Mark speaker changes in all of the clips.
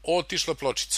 Speaker 1: otišla pločica.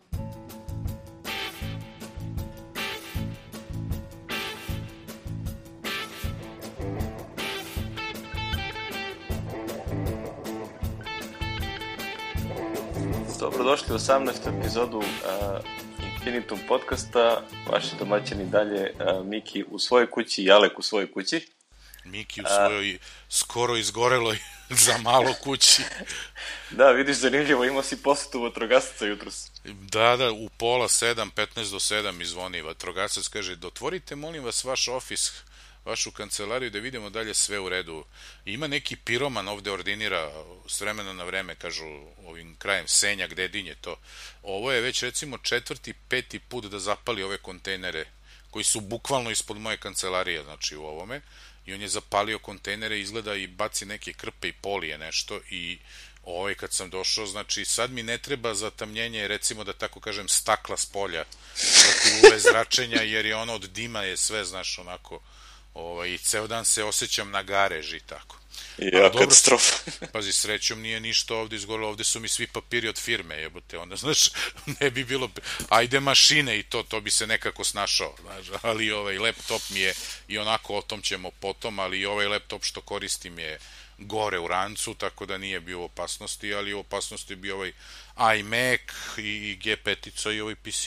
Speaker 2: Dobrodošli u 18. epizodu Infinitum podcasta. Vaši domaćini dalje, Miki u svojoj kući i Alek u svojoj kući.
Speaker 1: Miki u svojoj skoro izgoreloj za malo kući.
Speaker 2: Da, vidiš, zanimljivo, imao si posetu vatrogasaca jutros.
Speaker 1: Da, u pola 7, 15 do 7 mi zvoni vatrogasac, kaže, dotvorite molim vas vaš ofis, vašu kancelariju da vidimo dalje sve u redu. Ima neki piroman ovde ordinira s vremena na vreme, kažu ovim krajem Senjak, Dedinje to. Ovo je već recimo 4., 5. put da zapali ove kontejnere koji su bukvalno ispod moje kancelarije, znači u ovome. I on je zapalio kontejnere, izgleda i baci neke krpe i polije nešto i kad sam došao, znači sad mi ne treba zatamnjenje, recimo da tako kažem, stakla s polja protiv UV zračenja, jer je ono od dima je sve, znaš, onako, i ceo dan se osjećam na gareži i tako.
Speaker 2: Ja, katastrofa.
Speaker 1: Pazi, srećom nije ništa ovde izgorilo, ovde su mi svi papiri od firme, jebote, onda, znaš, ne bi bilo, ajde mašine i to bi se nekako snašao, znaš, ali laptop mi je, i onako o tom ćemo potom, ali i ovaj laptop što koristim je gore u rancu, tako da nije bio u opasnosti, ali u opasnosti je bio ovaj iMac i G5 i ovaj PC.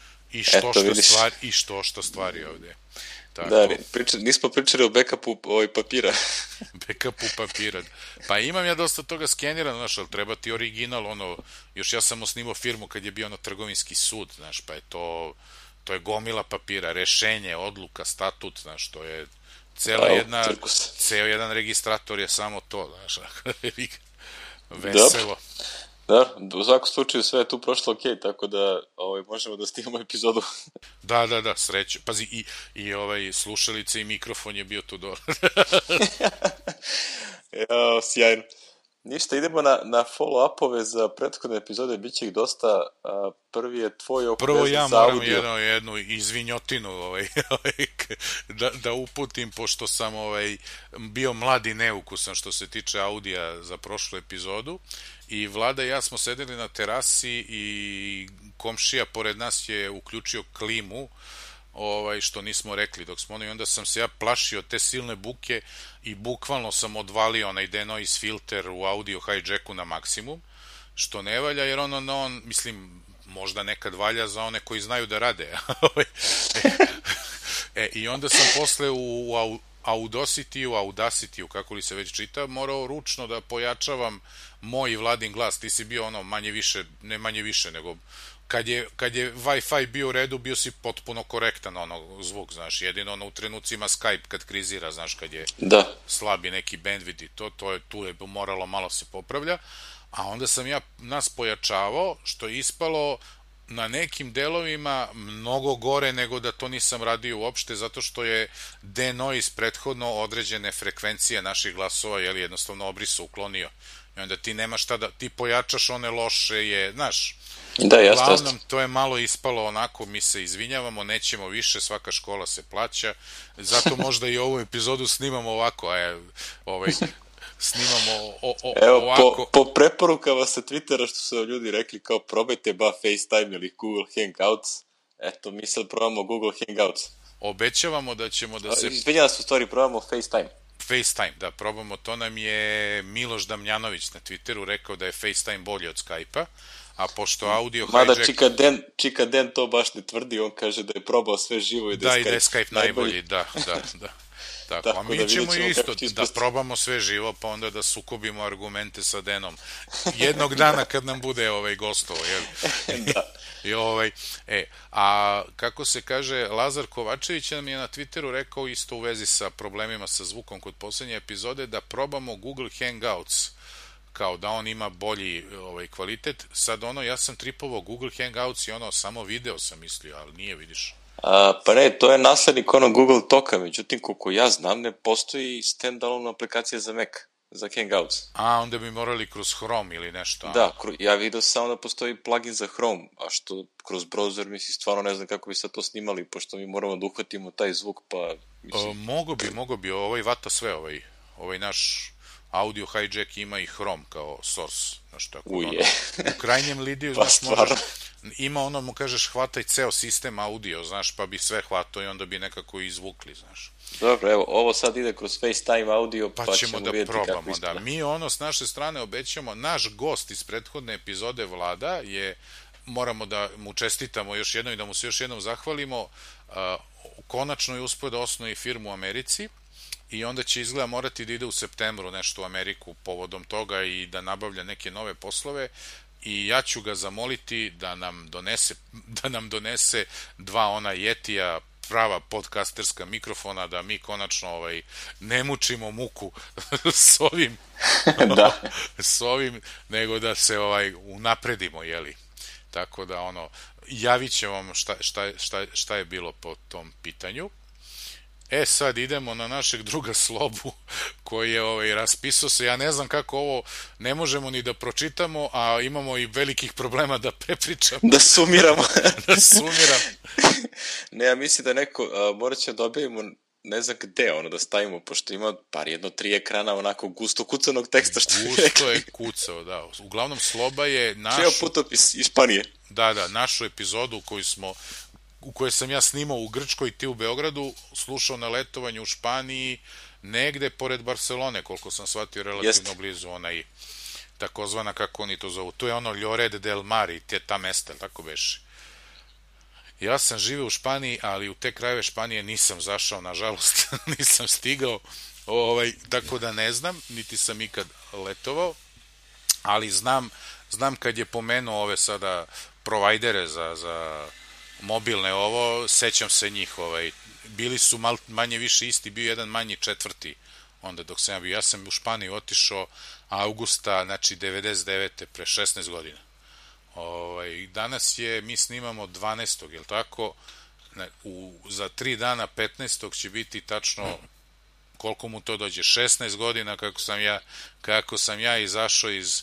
Speaker 1: I što stvari ovde. Tako.
Speaker 2: Da, nismo pričali o backupu papira.
Speaker 1: Backupu papira. Pa imam ja dosta toga skenirano, znaš, ali treba ti original, još ja sam snimao firmu kad je bio trgovinski sud, znaš, pa je to je gomila papira, rešenje, odluka, statut, znaš, to je ceo jedan registrator je samo to, znaš, veselo.
Speaker 2: Da, u svakom slučaju sve je tu prošlo okej, tako da možemo da snimamo epizodu.
Speaker 1: Da, sreće. Pazi, i slušalice i mikrofon je bio tu dole.
Speaker 2: Jao, sjajno. Ništa, idemo na follow-upove za prethodne epizode, bit će ih dosta. Prvi je tvoj oko
Speaker 1: prvo
Speaker 2: veze
Speaker 1: ja
Speaker 2: za audio.
Speaker 1: moram jednu izvinjotinu da uputim, pošto sam bio mlad i neukusan što se tiče audija za prošlu epizodu. I Vlada i ja smo sedeli na terasi i komšija pored nas je uključio klimu, što nismo rekli dok smo i onda sam se ja plašio te silne buke i bukvalno sam odvalio onaj denoise filter u audio hijacku na maksimum, što ne valja, jer on mislim, možda nekad valja za one koji znaju da rade. I onda sam posle u Audacity, kako li se već čita, morao ručno da pojačavam moj Vladin glas. Ti si bio manje više, ne manje više, nego kad je Wi-Fi bio u redu, bio si potpuno korektan zvuk, znaš, jedino u trenucima Skype kad krizira, znaš, kad je slabi neki bandwidth i tu je moralo malo se popravlja, a onda sam ja nas pojačavao, što je ispalo na nekim delovima mnogo gore nego da to nisam radio uopšte, zato što je denoise prethodno određene frekvencije naših glasova, jednostavno obrisao, uklonio. I onda ti nema šta da, ti pojačaš one loše, znaš.
Speaker 2: Da, jasno.
Speaker 1: Uglavnom, to je malo ispalo onako, mi se izvinjavamo, nećemo više, svaka škola se plaća, zato možda i ovu epizodu snimamo ovako, snimamo ovako.
Speaker 2: Po preporukama sa Twittera što su ljudi rekli kao probajte FaceTime ili Google Hangouts, eto mi sad probamo Google Hangouts.
Speaker 1: Obećavamo da ćemo da se...
Speaker 2: Izvinjala se u stvari, probamo FaceTime,
Speaker 1: da, probamo, to nam je Miloš Damjanović na Twitteru rekao da je FaceTime bolji od Skype-a, a pošto audio hijack...
Speaker 2: Mada Čika Den to baš ne tvrdi, on kaže da je probao sve živo i da je
Speaker 1: Skype najbolji, da. Tako, a mi ćemo isto da probamo sve živo, pa onda da sukobimo argumente sa Denom. Jednog dana kad nam bude gostovo, jel?
Speaker 2: Da.
Speaker 1: A kako se kaže, Lazar Kovačević nam je na Twitteru rekao isto u vezi sa problemima sa zvukom kod poslednje epizode, da probamo Google Hangouts, kao da on ima bolji kvalitet. Sad ja sam tripovao Google Hangouts i samo video sam mislio, ali nije, vidiš.
Speaker 2: Pa ne, to je naslednik Google Talka, međutim, koliko ja znam, ne postoji stand-alone aplikacija za Mac, za Hangouts.
Speaker 1: A, onda bi morali kroz Chrome ili nešto.
Speaker 2: Da, ja vidio samo da postoji plugin za Chrome, a što kroz browser, mislim, stvarno ne znam kako bi sad to snimali, pošto mi moramo da uhvatimo taj zvuk, pa...
Speaker 1: Mogo bi, vata sve, ovaj naš Audio Hijack ima i Chrome kao source, znaš, tako
Speaker 2: Uje.
Speaker 1: u krajnjem lidiju,
Speaker 2: Pa
Speaker 1: znaš, možeš, ima ono, mu kažeš, hvataj ceo sistem audio, znaš, pa bi sve hvatao i onda bi nekako izvukli, znaš.
Speaker 2: Dobro, evo, ovo sad ide kroz FaceTime audio, pa ćemo
Speaker 1: da
Speaker 2: vidjeti
Speaker 1: probamo,
Speaker 2: kako ispada.
Speaker 1: da. Mi ono s naše strane obećamo, naš gost iz prethodne epizode Vlada je, moramo da mu čestitamo još jednom i da mu se još jednom zahvalimo, konačno je uspio da osnovi firmu u Americi i onda će izgleda morati da ide u septembru nešto u Ameriku povodom toga i da nabavlja neke nove poslove i ja ću ga zamoliti da nam donese dva ona Yetija prava podcasterska mikrofona, da mi konačno ne mučimo muku s ovim
Speaker 2: Da.
Speaker 1: s ovim, nego da se unapredimo, jeli. Tako da javit će vam šta je bilo po tom pitanju. Sad idemo na našeg druga Slobu koji je raspisao se, ja ne znam kako ovo ne možemo ni da pročitamo, a imamo i velikih problema da prepričamo.
Speaker 2: Da sumiramo.
Speaker 1: Da sumiram.
Speaker 2: Ne, ja mislim da neko, morat će da objavimo, ne znam gde, da stavimo, pošto ima par 3 ekrana onako gusto kucanog teksta, što bi rekli.
Speaker 1: Gusto je kucao, da. Uglavnom Sloba je
Speaker 2: Čeo putopis iz Španije.
Speaker 1: Da, našu epizodu u kojoj sam ja snimao u Grčkoj i ti u Beogradu, slušao na letovanju u Španiji, negde pored Barcelone, koliko sam shvatio, relativno blizu, takozvana, kako oni to zovu, to je Lloret del Mar i ta mesta, tako beše. Ja sam živeo u Španiji, ali u te krajeve Španije nisam zašao, nažalost, nisam stigao, tako da ne znam, niti sam ikad letovao, ali znam kad je pomenuo ove sada provajdere za mobilne sećam se njih, bili su manje više isti, bio jedan manji četvrti, onda dok sam ja bio, ja sam u Španiju otišao avgusta, znači 99. pre 16 godina. Danas mi snimamo 12. jel tako? Za 3 dana 15. će biti tačno, koliko mu to dođe, 16 godina kako sam ja izašao iz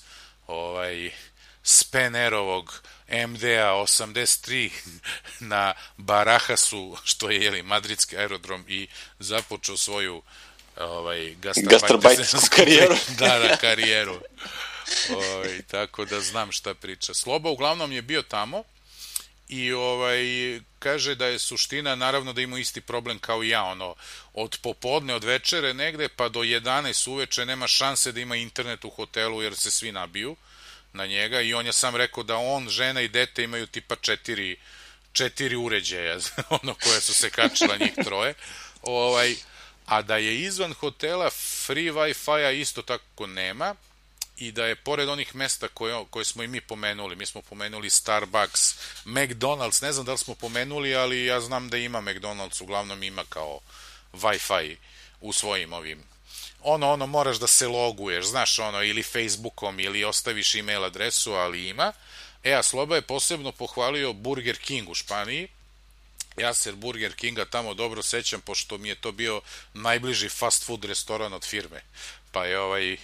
Speaker 1: Spenerovog MDA 83 na Barajasu, što je madridski aerodrom, i započeo svoju
Speaker 2: gastarbajtersku karijeru.
Speaker 1: Da, karijeru. Tako da znam šta priča. Sloba uglavnom je bio tamo i kaže da je suština, naravno da ima isti problem kao i ja, od popodne, od večere negde pa do 11 uveče nema šanse da ima internet u hotelu jer se svi nabiju na njega i on je sam rekao da on, žena i dete imaju tipa 4 uređaja koje su se kačila njih troje, a da je izvan hotela free Wi-Fi-a isto tako nema i da je pored onih mesta koje smo i mi pomenuli, mi smo pomenuli Starbucks, McDonald's, ne znam da li smo pomenuli, ali ja znam da ima McDonald's, uglavnom ima kao Wi-Fi u svojim ovim, moraš da se loguješ, znaš, ili Facebookom ili ostaviš email adresu, ali ima. A Sloba je posebno pohvalio Burger King u Španiji. Ja se Burger Kinga tamo dobro sećam, pošto mi je to bio najbliži fast food restoran od firme. Pa je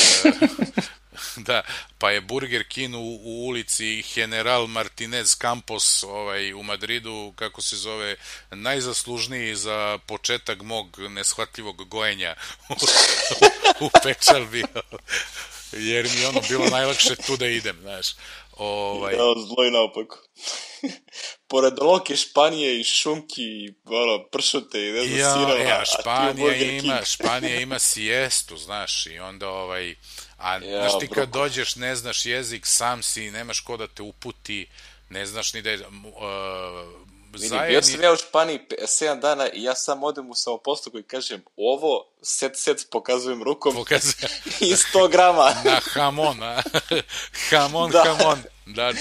Speaker 1: pa je Burger King u ulici General Martinez Campos u Madridu, kako se zove, najzaslužniji za početak mog neshvatljivog gojenja u Pečal bio, jer mi je bilo najlakše tu da idem, znaš.
Speaker 2: Zlo i naopako. Pored loke Španije i šunki i pršute i ne znam sirova,
Speaker 1: Španija ima sijestu, znaš, i onda znaš ti kad dođeš, ne znaš jezik, sam si, nemaš ko da te uputi, ne znaš ni da je
Speaker 2: bio sam ja u Španiji 7 dana i ja sam odem u samoposlugu i kažem ovo, set pokazujem rukom i 100 grama
Speaker 1: na hamon, hamon da.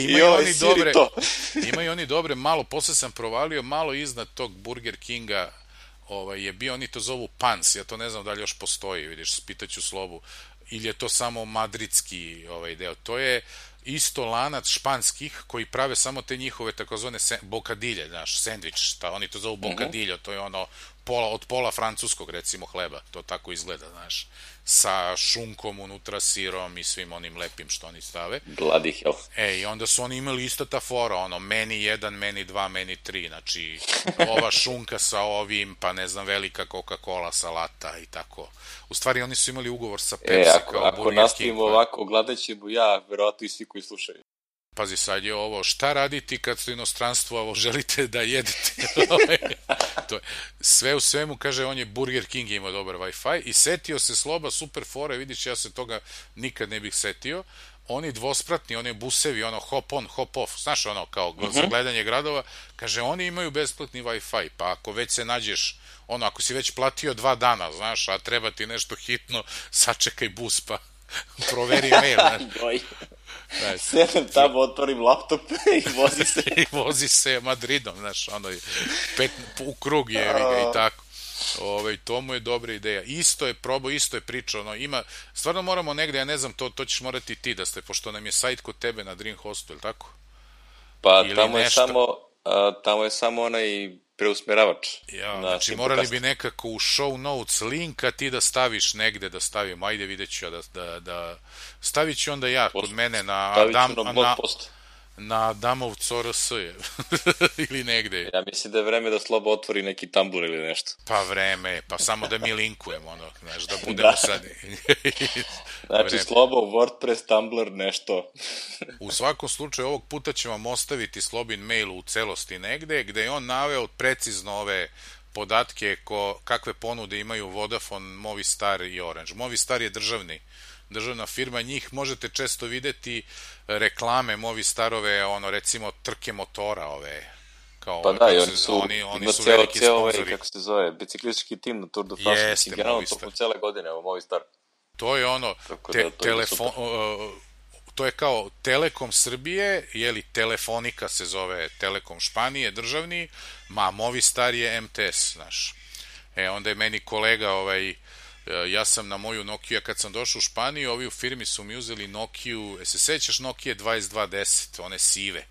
Speaker 1: Imaju oni dobre, malo posle sam provalio, malo iznad tog Burger Kinga je bio, oni to zovu Pans, ja to ne znam da li još postoji, vidiš, pitaću Slobu, ili je to samo madridski deo, to je isto lanac španskih koji prave samo te njihove takozvane bokadilje, znaš, sendvič, oni to zovu bokadiljo, to je od pola francuskog, recimo, hleba, to tako izgleda, znaš, sa šunkom unutra, sirom i svim onim lepim što oni stave.
Speaker 2: Bloody hell.
Speaker 1: I onda su oni imali isto ta fora, ono, meni 1, meni 2, meni 3, znači, ova šunka sa ovim, pa ne znam, velika Coca-Cola, salata i tako. U stvari, oni su imali ugovor sa Pepsi kao Burger King.
Speaker 2: Ako nastavimo ovako, gledat ćemo ja, verovatno i svi koji slušaju.
Speaker 1: Pazi, sad je ovo, šta raditi kad ste inostranstvo, ovo želite da jedete? To je, sve u svemu, kaže, on je Burger King imao dobar Wi-Fi i setio se Sloba super fore, vidiš, ja se toga nikad ne bih setio, oni dvospratni, oni busevi, ono hop on, hop off, znaš, ono, kao za gledanje gradova, kaže, oni imaju besplatni Wi-Fi, pa ako već se nađeš, ono, ako si već platio 2 dana, znaš, a treba ti nešto hitno, sačekaj bus, pa proveri mail, znaš.
Speaker 2: Sedem tamo, otvorim laptop i vozi se.
Speaker 1: I vozi se Madridom, znaš, ono, u krug je i tako. To mu je dobra ideja. Isto je probao, isto je pričao, ono, ima, stvarno moramo negde, ja ne znam, to ćeš morati ti da ste, pošto nam je sajt kod tebe na Dream Hostu, je li tako?
Speaker 2: Pa tamo je samo onaj preusmeravač.
Speaker 1: Ja, znači morali bi nekako u show notes link, a ti da staviš negde da stavimo, ajde vidjet ću ja da stavit ću onda ja kod mene na Adamovcu RS ili negde.
Speaker 2: Ja mislim da je vreme da Slobo otvori neki Tumblr ili nešto.
Speaker 1: Pa vreme, pa samo da mi linkujemo, ono, znaš, da budemo sad.
Speaker 2: Znači Slobo, WordPress, Tumblr, nešto.
Speaker 1: U svakom slučaju, ovog puta ću vam ostaviti Slobin mail u celosti negde, gde je on naveo precizno ove podatke kakve ponude imaju Vodafone, Movistar i Orange. Movistar je državna firma, njih možete često videti reklame Movistarove, ono, recimo trke motora ove, kao
Speaker 2: pa da, i oni su veliki sponzori. Kako se zove, biciklistički tim na Tour de France,
Speaker 1: jeste,
Speaker 2: Movistar. Tokom cele godine, ovo Movistar.
Speaker 1: To je ono, to je kao Telekom Srbije, jeli Telefonika se zove Telekom Španije, državni, Movistar je MTS, znaš. Onda je meni kolega, ja sam na moju Nokia, kad sam došao u Španiju, ovi u firmi su mi uzeli Nokiju, se sećaš Nokia 2210, one sive?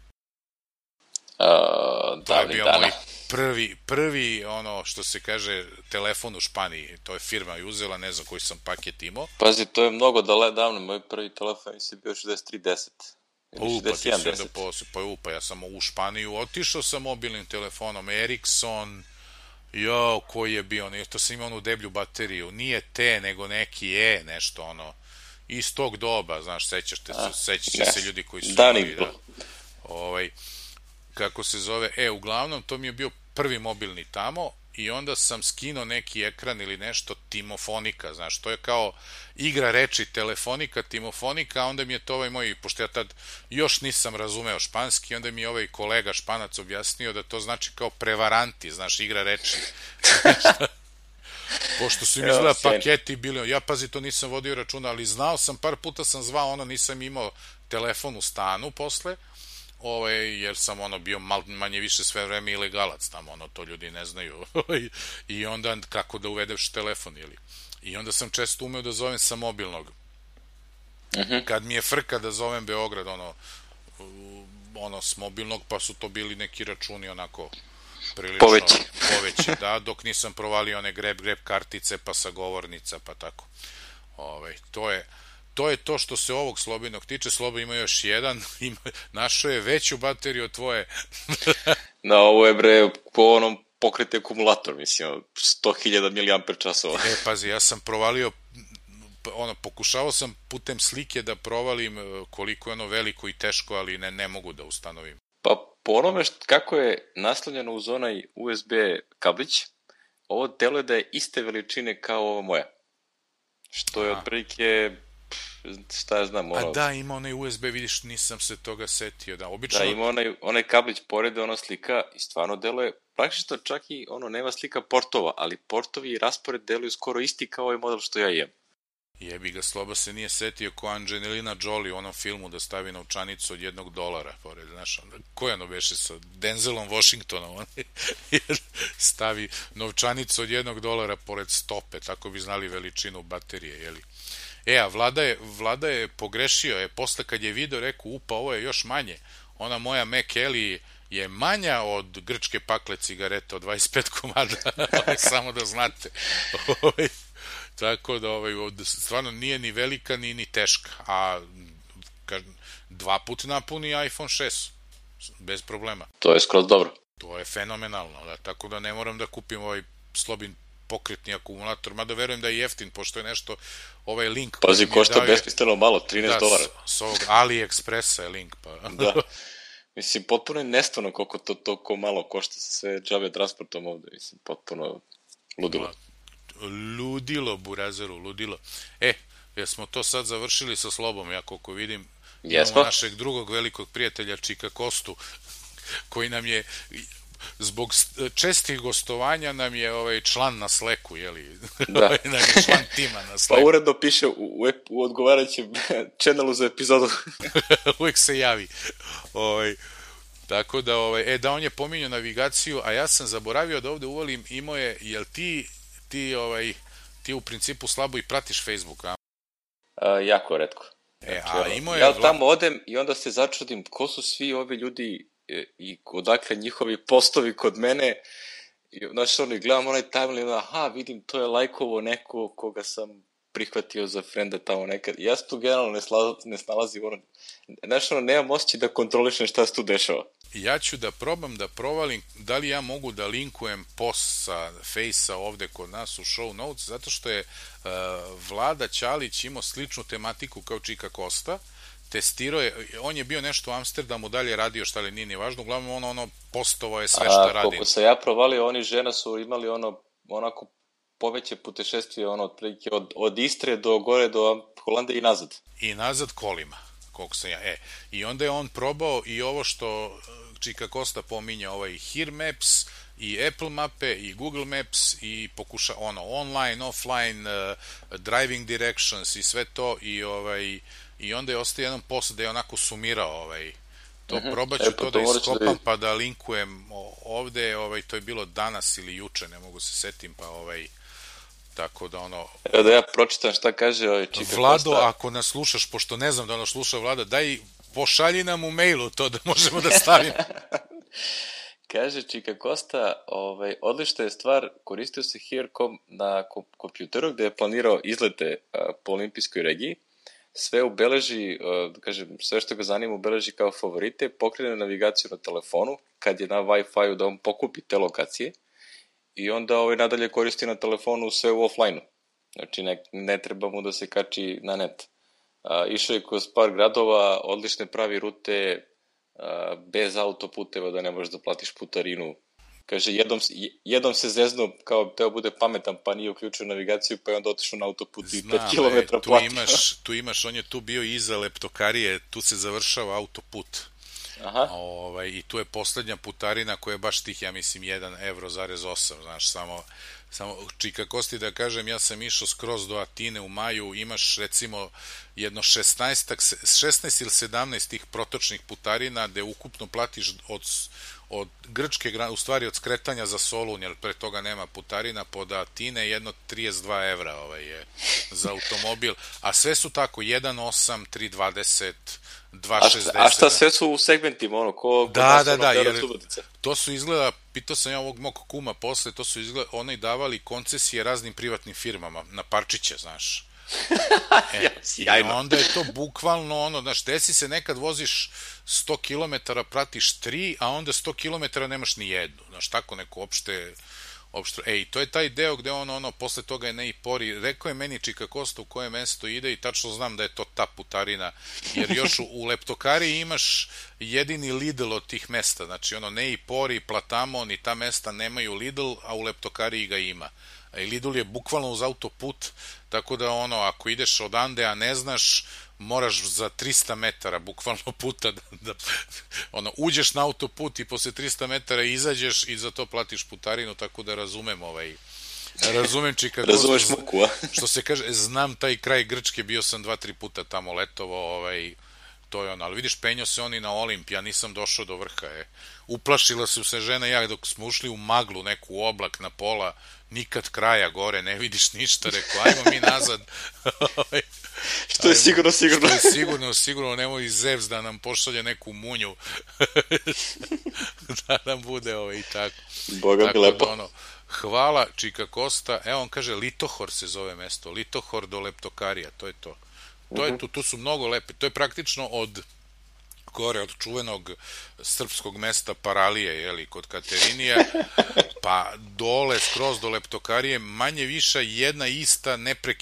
Speaker 1: To je bio moj prvi, ono što se kaže, telefon u Španiji, to je firma i uzela, ne znam koji sam paket imao.
Speaker 2: Pazi, to je mnogo davno, moj prvi telefon je bio 6310.
Speaker 1: Pa ja sam u Španiju otišao sa mobilnim telefonom, Ericsson, koji je bio, to sam imao onu deblju bateriju, nije T, nego neki nešto, ono, iz tog doba, znaš, sećaš se ljudi koji su imali, kako se zove, uglavnom, to mi je bio prvi mobilni tamo i onda sam skinuo neki ekran ili nešto Timofonika, znaš, to je kao igra reči Telefonika, Timofonika, a onda mi je to moj, pošto ja tad još nisam razumeo španski, onda mi je ovaj kolega Španac objasnio da to znači kao prevaranti, znaš, igra reči. Pošto su im izgleda paketi bili, ja pazi, to nisam vodio računa, ali znao sam, par puta sam zvao, nisam imao telefon u stanu posle, jer sam bio manje više sve vreme ilegalac tamo, to ljudi ne znaju. I onda kako da uvedeš telefon, ili? I onda sam često umeo da zovem sa mobilnog. Kad mi je frka da zovem Beograd, s mobilnog, pa su to bili neki računi onako prilično poveće, da, dok nisam provalio one grab kartice, pa sa govornica, pa tako. To je to što se ovog Slobinog tiče. Slobo ima još jedan, našao je veću bateriju od tvoje.
Speaker 2: Na ovo je, bre, po onom pokreti akumulator, mislim, 100.000 mAh.
Speaker 1: Pazi, ja sam provalio, pokušavao sam putem slike da provalim koliko je ono veliko i teško, ali ne mogu da ustanovim.
Speaker 2: Pa po onome kako je naslonjeno uz onaj USB kablić, ovo deluje da je iste veličine kao ova moja. Što je otprilike, šta ja znam,
Speaker 1: A da, ima onaj USB, vidiš, nisam se toga setio, da, obično...
Speaker 2: Da, ima onaj kablić pored, ona slika i stvarno deluje, praktično čak i nema slika portova, ali portovi i raspored deluju skoro isti kao ovaj model što ja imam.
Speaker 1: Jebi ga, Sloba se nije setio ko Angelina Jolie u onom filmu da stavi novčanicu od $1 pored, znaš, ko je ono beše sa Denzelom Washingtonom, stavi novčanicu od $1 pored stope, tako bi znali veličinu baterije, jeli? A Vlada je pogrešio, posle kad je video rekao, ovo je još manje, ona moja Mac Ellie je manja od grčke pakle cigareta od 25 komada, samo da znate. Tako da stvarno nije ni velika ni teška, a 2 put napuni iPhone 6 bez problema.
Speaker 2: To je skroz dobro.
Speaker 1: To je fenomenalno, da, tako da ne moram da kupim ovaj slobin pokretni akumulator, mada verujem da je jeftin, pošto je nešto ovaj link...
Speaker 2: Pazi, košta besmisleno malo, $13.
Speaker 1: Da, s ovog AliExpressa je link, pa...
Speaker 2: Da. Mislim, potpuno je nestvarno koliko to toliko malo košta sa sve džabe transportom ovde, mislim, potpuno ludilo.
Speaker 1: Ludilo, burazeru, ludilo. Jesmo to sad završili sa Slobom, ja koliko vidim,
Speaker 2: imamo
Speaker 1: našeg drugog velikog prijatelja Čika Kostu, koji nam je zbog čestih gostovanja nam je član na Slacku, jeli?
Speaker 2: Da.
Speaker 1: Nam je član tima na Slacku.
Speaker 2: Pa uredno piše u odgovarajućem channelu za epizodu.
Speaker 1: Uvijek se javi. Tako da, da, on je pominjao navigaciju, a ja sam zaboravio da ovde uvalim, imao je, jel ti u principu slabo i pratiš Facebook, a?
Speaker 2: Jako retko. Ja tamo odem i onda se začudim ko su svi ovi ljudi i odakle njihovi postovi kod mene. Znaš, gledam onaj timeline, aha, vidim, to je lajkovo neko koga sam prihvatio za frenda tamo nekad. Ja se tu generalno ne snalazim, znaš, nemam osjećaj da kontrolišem šta se tu dešava.
Speaker 1: Ja ću da probam da provalim da li ja mogu da linkujem post sa Face-a ovde kod nas u show notes, zato što je Vlada Ćalić imao sličnu tematiku kao Čika Kosta, testirao je, on je bio nešto u Amsterdamu, dalje radio šta li nije ni važno, uglavnom ono postovao je sve šta radi.
Speaker 2: Koliko se ja provalio, oni žena su imali onako poveće putešestvije, otprilike od Istre do gore do Holandije i nazad.
Speaker 1: I nazad kolima, koliko sam ja. I onda je on probao i ovo što Čika Kosta pominja, Here Maps, i Apple mape, i Google Maps, i pokuša online, offline, driving directions i sve to, i onda je ostao jedan post da je onako sumirao to. Probat ću to da iskopam pa da linkujem ovde, to je bilo danas ili juče, ne mogu se setim, pa tako da
Speaker 2: Evo da ja pročitam šta kaže Čika Kosta.
Speaker 1: Vlado, ako nas slušaš, pošto ne znam da nas sluša Vlada, daj pošalji nam u mailu to da možemo da stavimo.
Speaker 2: Kaže Čika Kosta, odlična je stvar, koristio se Here.com na kompjuteru gde je planirao izlete po olimpijskoj regiji, sve ubeleži, sve što ga zanima ubeleži kao favorite, pokrene navigaciju na telefonu, kad je na Wi-Fi-u da on pokupi te lokacije i onda nadalje koristi na telefonu sve u offline-u. Znači ne treba mu da se kači na net. Išao je kroz par gradova, odlične pravi rute, bez autoputeva da ne možeš da platiš putarinu. Kaže, jednom se zeznuo kao teo bude pametan, pa nije uključio navigaciju, pa je onda otišao na autoput i 5 km platio.
Speaker 1: Tu imaš, on je tu bio iza Leptokarije, tu se završava autoput.
Speaker 2: Aha.
Speaker 1: I tu je poslednja putarina koja je baš tih, ja mislim, 1,8 €, znaš, samo Čika Kosti da kažem, ja sam išao skroz do Atine u maju, imaš recimo jedno 16 ili 17 tih protočnih putarina gde ukupno platiš od Grčke, u stvari od skretanja za Solun, jer pre toga nema putarina, pod Atine jedno 32 € je za automobil, a sve su tako 1,8, 3,20, 2,60.
Speaker 2: A šta sve su u segmentima,
Speaker 1: Da, jer to su izgleda, pitao sam ja ovog mog kuma posle, to su izgleda, oni davali koncesije raznim privatnim firmama, na parčiće, znaš. I onda je to bukvalno znaš, desi se nekad voziš 100 km, pratiš 3, a onda 100 km nemaš ni jednu, znaš, tako neko opšte, to je taj deo gde posle toga je Neipori, rekao je meni Čika Kosta u koje mesto ide i tačno znam da je to ta putarina, jer još u Leptokari imaš jedini Lidl od tih mesta, znači Neipori, Platamon i ta mesta nemaju Lidl, a u Leptokari ga ima. I Lidl je bukvalno uz autoput, tako da ako ideš odande, a ne znaš, moraš za 300 metara bukvalno puta da uđeš na autoput i posle 300 metara izađeš i za to platiš putarinu, tako da razumem Čika Kostu.
Speaker 2: Razumeš muku, a?
Speaker 1: Što se kaže, znam taj kraj Grčke, bio sam 2-3 puta tamo letovao, to je ono, ali vidiš, penjao se oni na Olimp, ja nisam došao do vrha, Uplašila su se žena i ja dok smo ušli u maglu, neku oblak na pola, nikad kraja gore, ne vidiš ništa, rekao, ajmo mi nazad.
Speaker 2: Što je sigurno.
Speaker 1: Što je sigurno, nemoj Zevs da nam pošalje neku munju, da nam bude i tako.
Speaker 2: Boga mi lepo.
Speaker 1: Da, hvala, Čika Kosta, evo on kaže, Litohor se zove mesto, Litohor do Leptokarija, to je to. To je tu su mnogo lepe, to je praktično od čuvenog srpskog mesta Paralije, kod Katerinija, pa dole, skroz do Leptokarije, manje više jedna ista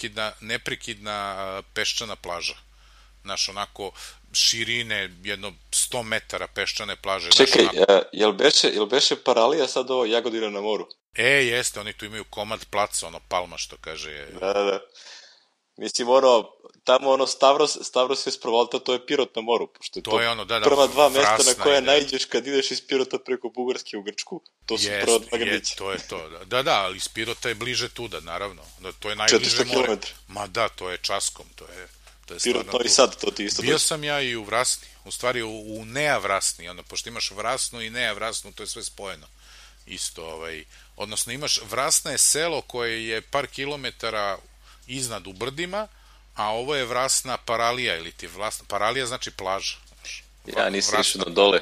Speaker 1: neprekidna peščana plaža. Znaš, onako, širine, jedno 100 metara peščane plaže.
Speaker 2: Čekaj, jel beše Paralija sad ovo Jagodina na moru?
Speaker 1: Jeste, oni tu imaju komad placa, Palma što kaže.
Speaker 2: Da. Mislim, tamo Stavros je Sprovolta, to je Pirot na moru, pošto je to prva dva mesta na koje najđeš kad ideš iz Pirota preko Bugarske u Grčku. To su prva dva gradića.
Speaker 1: To je to, da, ali iz Pirota je bliže tuda, naravno. To je najbliže more.
Speaker 2: 400 km.
Speaker 1: Ma da, to je časkom, to je
Speaker 2: Pirot, Novi Sad, to ti isto.
Speaker 1: Bio sam ja i u Vrasni, u stvari u Nea Vrasni, pošto imaš Vrasnu i Nea Vrasnu, to je sve spojeno. Isto, odnosno imaš, Vrasna je selo koje je par kilometara iznad u brdima, a ovo je Vrasna Paralija, ili ti Paralija znači plaža.
Speaker 2: Ja nisam išao na dole.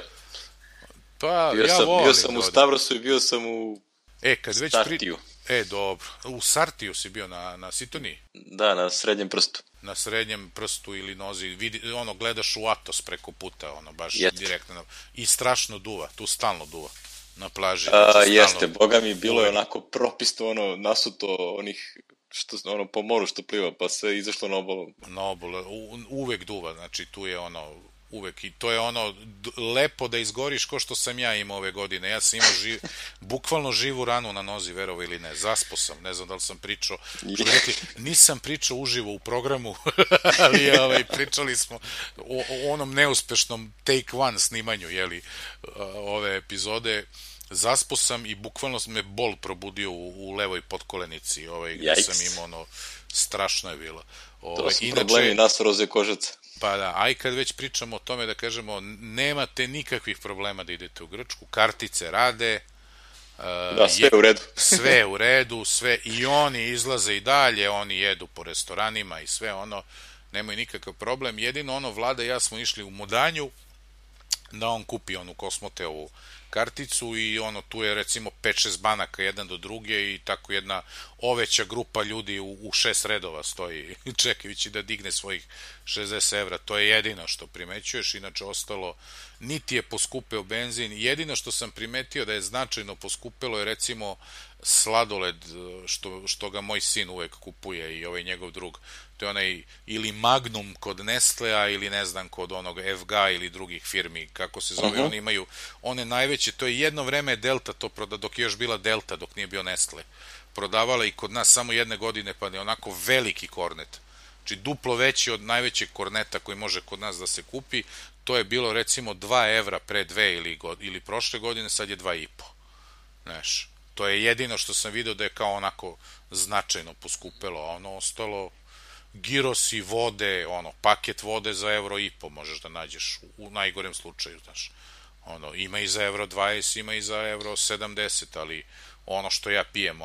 Speaker 1: Pa, ja volim.
Speaker 2: Bio sam u Stavrosu i bio sam u Sartiju.
Speaker 1: Dobro. U Sartiju si bio na Sitoniji?
Speaker 2: Da, na srednjem prstu.
Speaker 1: Na srednjem prstu ili nozi, gledaš u Atos preko puta, baš direktno. I strašno duva, tu stalno duva na plaži.
Speaker 2: Jeste, boga mi, bilo je onako propisno, nasuto onih što po moru što pliva, pa se izašlo na obalu.
Speaker 1: Na obalu, uvek duva, znači tu je uvek, i to je lepo da izgoriš ko što sam ja imao ove godine. Ja sam imao bukvalno živu ranu na nozi, verovo ili ne, zaspo sam, ne znam da li sam pričao, nisam pričao uživo u programu, ali pričali smo o onom neuspešnom Take One snimanju, ove epizode. Zaspo sam i bukvalno me bol probudio u levoj potkolenici, gde sam imao, strašno je bilo.
Speaker 2: To su problemi nas roze kožaca.
Speaker 1: Pa da, a i kad već pričamo o tome, da kažemo, nemate nikakvih problema da idete u Grčku, kartice rade.
Speaker 2: Da, sve je u redu.
Speaker 1: Sve je u redu, i oni izlaze i dalje, oni jedu po restoranima i sve nemaju nikakav problem. Jedino Vlada i ja smo išli u Modanju da on kupi onu Kosmoteovu karticu i tu je recimo 5-6 banaka jedan do druge i tako jedna oveća grupa ljudi u 6 redova stoji čekajući da digne svojih 60 evra. To je jedino što primećuješ, inače ostalo niti je poskupeo benzin. Jedino što sam primetio da je značajno poskupelo je recimo sladoled što ga moj sin uvek kupuje i njegov drug. To je onaj ili Magnum kod Nestlea ili ne znam kod onog FG ili drugih firmi, kako se zove, oni imaju one najveće, to je jedno vreme Delta to proda, dok je još bila Delta, dok nije bio Nestle, prodavala i kod nas samo jedne godine, pa je onako veliki kornet, znači duplo veći od najvećeg korneta koji može kod nas da se kupi. To je bilo recimo 2 evra pre 2 ili prošle godine, sad je 2,5. Znaš, to je jedino što sam vidio da je kao onako značajno poskupelo, a ostalo girosi, vode, paket vode za €1,5 možeš da nađeš u najgorem slučaju, znaš. Ima i za €20, ima i za €70, ali što ja pijem,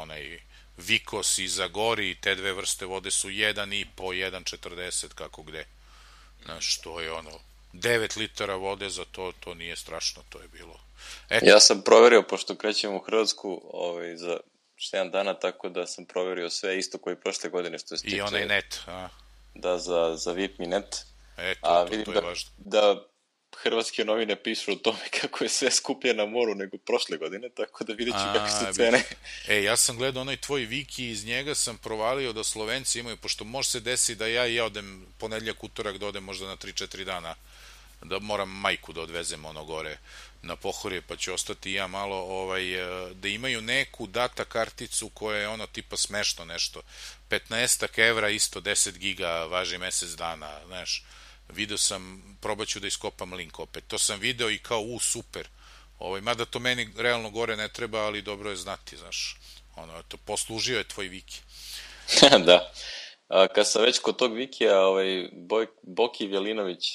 Speaker 1: Vikos i Zagori, te dve vrste vode su 1,5, 1,40, kako gde. Znaš, to je 9 litara vode za to nije strašno, to je bilo.
Speaker 2: Ja sam proverio, pošto krećemo u Hrvatsku za 7 dana, tako da sam proverio sve isto koji prošle godine što se tiče.
Speaker 1: I onaj net, a?
Speaker 2: Da, za VIP mi net.
Speaker 1: A vidim
Speaker 2: da hrvatske novine pišu o tome kako je sve skuplje na moru nego prošle godine, tako da vidjet ću kako su cene.
Speaker 1: Ja sam gledao onaj tvoj wiki, iz njega sam provalio da Slovenci imaju, pošto može se desiti da ja i odem ponedeljak, utorak, da odem možda na 3-4 dana, da moram majku da odvezem gore na Pohorje, pa ću ostati ja malo, da imaju neku data karticu koja je tipa smešno nešto, 15 evra, isto 10 giga, važi mesec dana, znaš, video sam, probaću da iskopam link opet, to sam video i kao, super, mada to meni realno gore ne treba, ali dobro je znati, znaš, poslužio je tvoj wiki.
Speaker 2: Da, kad sam već kod tog vikija, Boki Vjelinović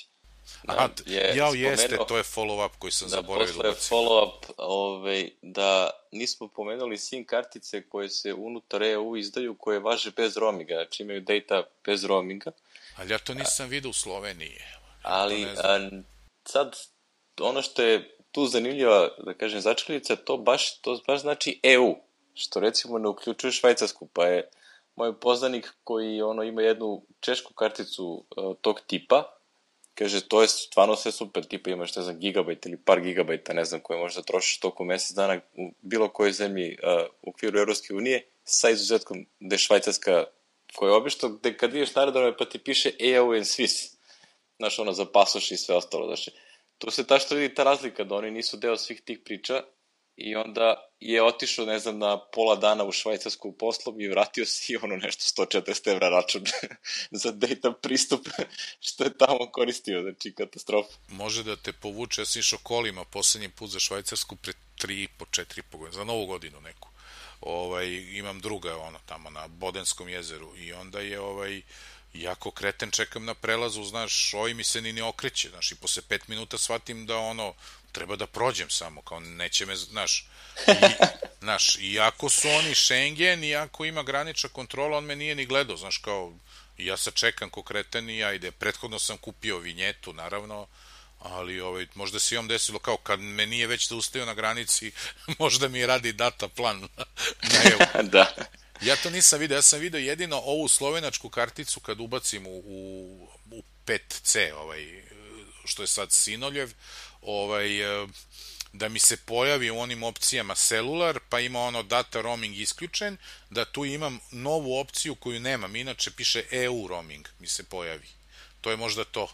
Speaker 1: Aha,
Speaker 2: je
Speaker 1: jeste,
Speaker 2: spomenuo
Speaker 1: to je follow-up koji sam
Speaker 2: da
Speaker 1: zaboravio da
Speaker 2: posle
Speaker 1: ubacim.
Speaker 2: follow-up da nismo pomenuli SIM kartice koje se unutar EU izdaju, koje važe bez roaminga, znači imaju data bez roaminga.
Speaker 1: Ali ja to nisam vidio u Sloveniji.
Speaker 2: Ali sad, ono što je tu zanimljiva, da kažem, začkoljica, to baš znači EU, što recimo ne uključuje Švajcarsku, pa je moj poznanik koji ima jednu češku karticu tog tipa, kaže, to je stvarno sve super, tipa imaš, ne znam, gigabajt ili par gigabajta, ne znam, koje možda trošiš toliko mesec dana u bilo kojoj zemlji u okviru Evropske unije, sa izuzetkom da je Švajcarska, koja je obično, gde kad ideš naredno pa ti piše EU and Swiss, znaš, za pasoš i sve ostalo, znači, tu se tačno vidi ta razlika, da oni nisu deo svih tih priča i onda je otišao, ne znam, na pola dana u Švajcarsku poslom i vratio se i nešto 140 evra račun za data pristup što je tamo koristio, znači katastrofa.
Speaker 1: Može da te povuče, ja sam išao kolima poslednji put za Švajcarsku pre 3,5-4,5 godina, za novu godinu neku. Imam druga, tamo na Bodenskom jezeru i onda je jako kreten čekam na prelazu, znaš, mi se ni ne okreće, znaš, i posle 5 minuta shvatim da treba da prođem samo, kao neće me, znaš, iako su oni Schengen, iako ima granična kontrola, on me nije ni gledao, znaš, kao, ja sad čekam ko kreten i ajde, prethodno sam kupio vinjetu, naravno, ali možda se imam desilo kao kad me nije već zaustavio na granici, možda mi radi data plan.
Speaker 2: Da.
Speaker 1: Ja to nisam vidio, ja sam vidio jedino ovu slovenačku karticu kad ubacim u 5C, što je sad Sinoljev, da mi se pojavi u onim opcijama celular, pa ima data roaming isključen, da tu imam novu opciju koju nemam, inače piše EU roaming mi se pojavi. To je možda to.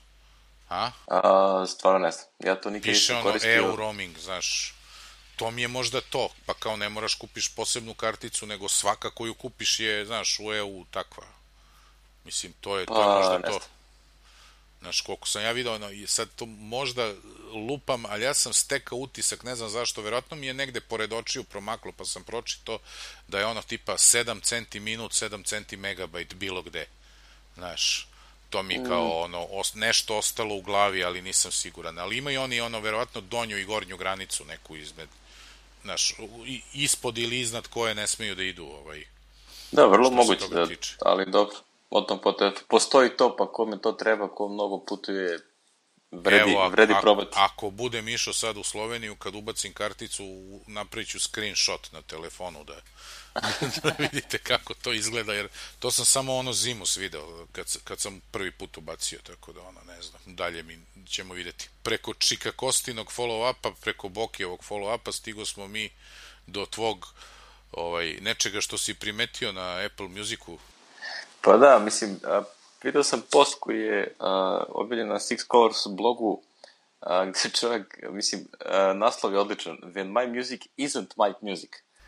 Speaker 2: Stvarno ne znam, ja to nikad nisam koristio.
Speaker 1: Piše EU roaming, znaš, to mi je možda to, pa kao ne moraš kupiš posebnu karticu, nego svaka koju kupiš je, znaš, u EU takva. Mislim, to je možda to. Znaš, koliko sam ja vidio, sad to možda lupam, ali ja sam stekao utisak, ne znam zašto, verovatno mi je negde pored očiju promaklo, pa sam pročito da je tipa 7 centi minut, 7 centi megabajt bilo gde. Znaš, to mi kao nešto ostalo u glavi, ali nisam siguran. Ali imaju oni verovatno donju i gornju granicu neku izmed, znaš, ispod ili iznad koje ne smeju da idu.
Speaker 2: Da, vrlo moguće, ali dobro. O tom postoji to, pa kome to treba, ko mnogo putuje, vredi probati.
Speaker 1: Ako budem išao sad u Sloveniju, kad ubacim karticu, napravit ću screenshot na telefonu da vidite kako to izgleda, jer to sam samo zimus video kad sam prvi put ubacio, tako da ne znam, dalje mi ćemo videti. Preko Čika Kostinog follow-upa, preko Bokijevog follow-upa stigo smo mi do tvog nečega što si primetio na Apple Musicu.
Speaker 2: Pa da, mislim, vidio sam post koji je objavljen na Six Colors blogu, gde čovjek, mislim, naslov je odličan, When my music isn't my music.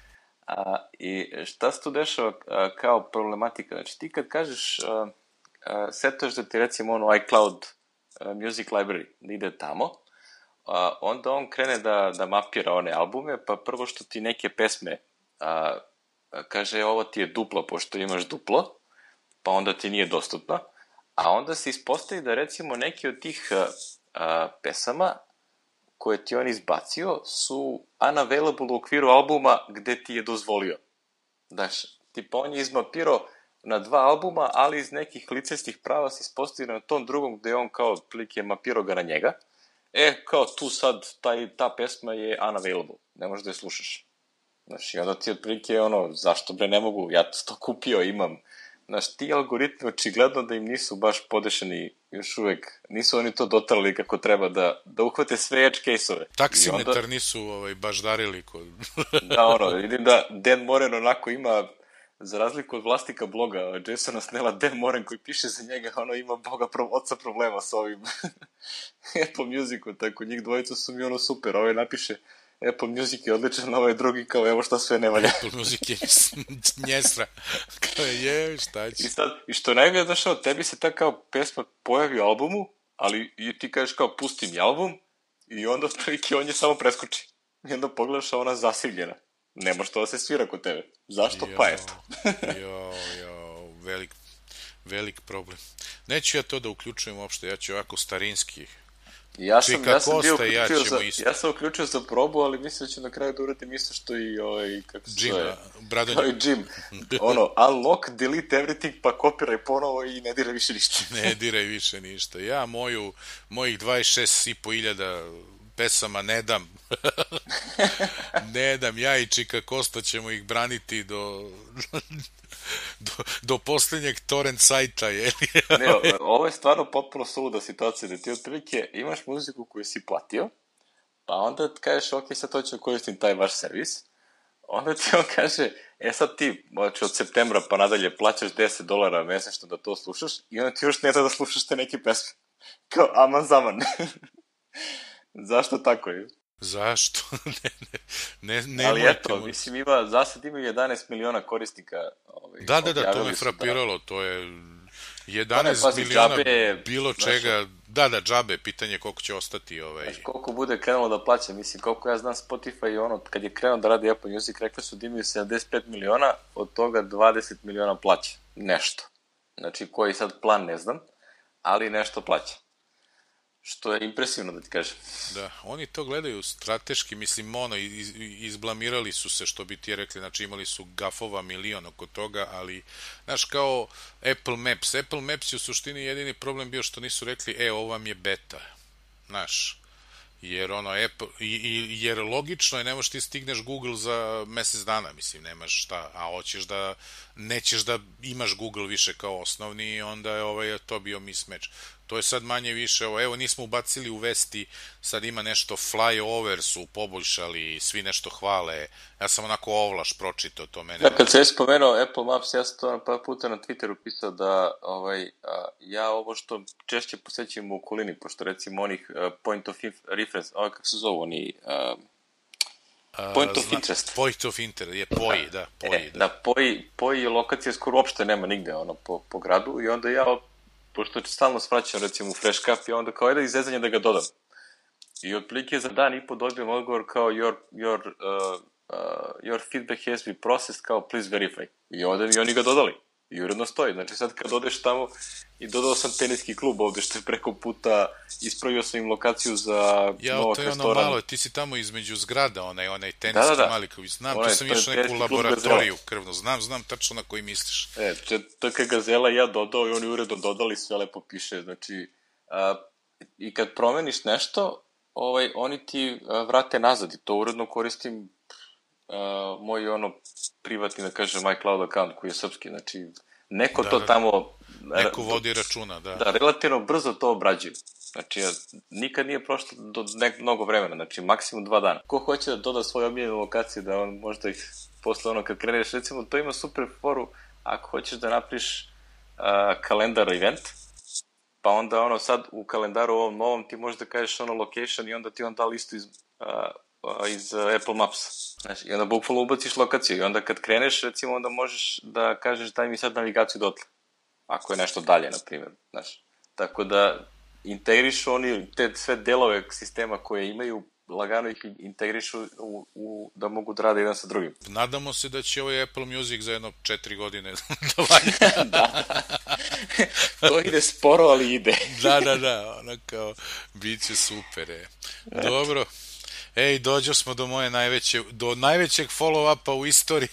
Speaker 2: I šta se tu dešava kao problematika? Znači, ti kad kažeš, setuješ da ti recimo iCloud Music Library da ide tamo, onda on krene da mapira one albume, pa prvo što ti neke pesme kaže ovo ti je duplo, pošto imaš duplo, pa onda ti nije dostupno, a onda se ispostavi da recimo neki od tih pesama koje ti on izbacio su unavailable u okviru albuma gde ti je dozvolio. Znaš, tipa on je izmapirao na 2 albuma, ali iz nekih licenčnih prava se ispostavio na tom drugom gde on kao otprilike mapirao ga na njega. Kao tu sad ta pesma je unavailable, ne možeš da je slušaš. Znaš, i onda ti otprilike zašto bre ne mogu, ja to kupio, imam. Znaš, ti algoritmi očigledno da im nisu baš podešeni još uvek, nisu oni to dotarali kako treba da uhvate sve edge case-ove.
Speaker 1: Taksimetar nisu baš darili kod...
Speaker 2: Da, vidim da Dan Moren onako ima, za razliku od vlasnika bloga Jasona Snella, Dan Moren koji piše za njega, ima oca problema sa ovim Apple Musicu, tako njih dvojica su mi super, napiše Apple Music je odličan, ovaj drugi kao evo šta sve ne valja.
Speaker 1: Apple Music je njesra. Kao je, šta će?
Speaker 2: I što najbolje došao, tebi se ta kao pesma pojavi u albumu, ali i ti kažeš kao pusti mi album i onda otprilike on je samo preskoči. I onda pogledaš ona zasilljena. Ne može to da se svira kod tebe. Zašto? Pa eto.
Speaker 1: Velik problem. Neću ja to da uključujem uopšte, ja ću ovako starinski
Speaker 2: Ja sam bio
Speaker 1: ja
Speaker 2: sam uključio za probu, ali mislim da ću na kraju da uradim isto što i kako se zove? Kao i Jim. Unlock, delete everything, pa kopiraj ponovo i ne diraj više ništa.
Speaker 1: Ne diraj više ništa. Ja mojih 26.500 pesama ne dam. Ne dam, ja i Čika Kosta ćemo ih braniti do posljednjeg torrent sajta, je li?
Speaker 2: Ne, ovo je stvarno potpuno suluda situacija, da ti otprilike imaš muziku koju si platio, pa onda kažeš, ok, sad hoću koristim taj vaš servis, onda ti on kaže, sad ti, od septembra pa nadalje plaćaš $10 mesečno da to slušaš, i onda ti još ne da slušaš te neke pesme. Kao, aman zaman. Zašto tako je?
Speaker 1: Zašto? ne
Speaker 2: ali eto, mislim, za sad ima 11 miliona korisnika.
Speaker 1: Da, to me frapiralo, to je 11 miliona bilo čega. Da, džabe, pitanje koliko će ostati.
Speaker 2: Koliko bude krenulo da plaća, mislim, koliko ja znam Spotify, kad je krenuo da radi Apple Music, rekli su da imaju 75 miliona, od toga 20 miliona plaća. Nešto. Znači, koji sad plan ne znam, ali nešto plaća. Što je impresivno, da ti kažem.
Speaker 1: Da, oni to gledaju strateški, mislim, izblamirali su se, što bi ti rekli, znači imali su gafova milion oko toga, ali, znaš, kao Apple Maps je u suštini jedini problem bio što nisu rekli, ovo vam je beta, znaš, jer logično je, ne možeš ti stigneš Google za mesec dana, mislim, nemaš šta, a nećeš da imaš Google više kao osnovni, i onda je to bio mismatch. To je sad manje više, evo nismo ubacili u vesti, sad ima nešto flyover su poboljšali, svi nešto hvale, ja sam onako ovlaš pročitao to mene.
Speaker 2: Ja, kad se je spomenuo Apple Maps, ja sam to par puta na Twitteru pisao da ja ovo što češće posećujem u okolini, pošto recimo onih point of reference, kako se zovu oni... Point of interest.
Speaker 1: Point of interest, je POI, da.
Speaker 2: POI lokacije skoro uopšte nema nigde po gradu, i onda ja, pošto stalno svraćam recimo u Fresh Cup, i onda kao jedan izrezanje da ga dodam. I otprilike za dan i po dobijem odgovor kao your feedback has been processed, kao please verify. I onda mi oni ga dodali. I uredno stoji. Znači sad kad odeš tamo, i dodao sam teniski klub ovde, što je preko puta, ispravio sam im lokaciju za novog restorana.
Speaker 1: Malo, ti si tamo između zgrada, onaj teniski mali koji znam, tu sam išao neku laboratoriju krvnu, znam tačno na koji misliš.
Speaker 2: TK Gazela i ja dodao, i oni uredno dodali, sve lepo piše, znači, i kad promeniš nešto, oni ti vrate nazad, i to uredno koristim moj privatni, da kažem, iCloud account koji je srpski, znači neko to tamo...
Speaker 1: Neko vodi računa, da.
Speaker 2: Da, relativno brzo to obrađuju. Znači, nikad nije prošlo do mnogo vremena, znači maksimum 2 dana. Ko hoće da doda svoje omiljene lokacije, da on možda ih posle kad kreneš, recimo, to ima super foru ako hoćeš da napriš kalendar event, pa onda sad u kalendaru ovom novom ti možeš da kažeš location, i onda ti on da listu iz Apple Maps. Znači, i onda bukvalno ubaciš lokaciju, i onda kad kreneš, recimo, onda možeš da kažeš daj mi sad navigaciju dotle. Ako je nešto dalje, na primjer. Znači, tako da integrišu oni te sve delove sistema koje imaju, lagano ih integrišu da mogu da rade jedan sa drugim.
Speaker 1: Nadamo se da će ovaj Apple Music za jedno 4 godine da valja.
Speaker 2: Da. To ide sporo, ali ide.
Speaker 1: Da, ono kao, bit će super. Dobro. Dođo smo do najvećeg follow-upa u istoriji.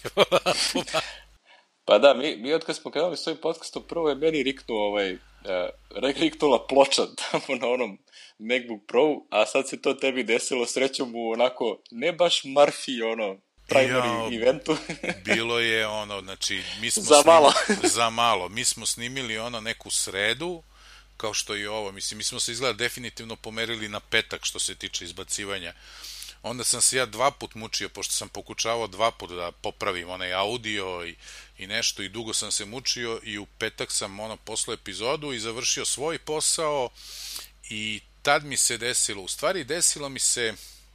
Speaker 2: Pa da, mi od kad smo krenuli s ovim podcastom, prvo je meni riknula ploča tamo na onom MacBook Pro, a sad se to tebi desilo srećom u onako, ne baš Murphy, primary eventu.
Speaker 1: Bilo je znači, mi smo za malo. Mi smo snimili neku sredu, kao što i ovo, mislim, mi smo se izgleda definitivno pomerili na petak što se tiče izbacivanja. Onda sam se ja 2 put mučio, pošto sam pokušavao 2 put da popravim onaj audio i nešto, i dugo sam se mučio, i u petak sam poslao epizodu i završio svoj posao, i tad mi se desilo, u stvari desilo mi se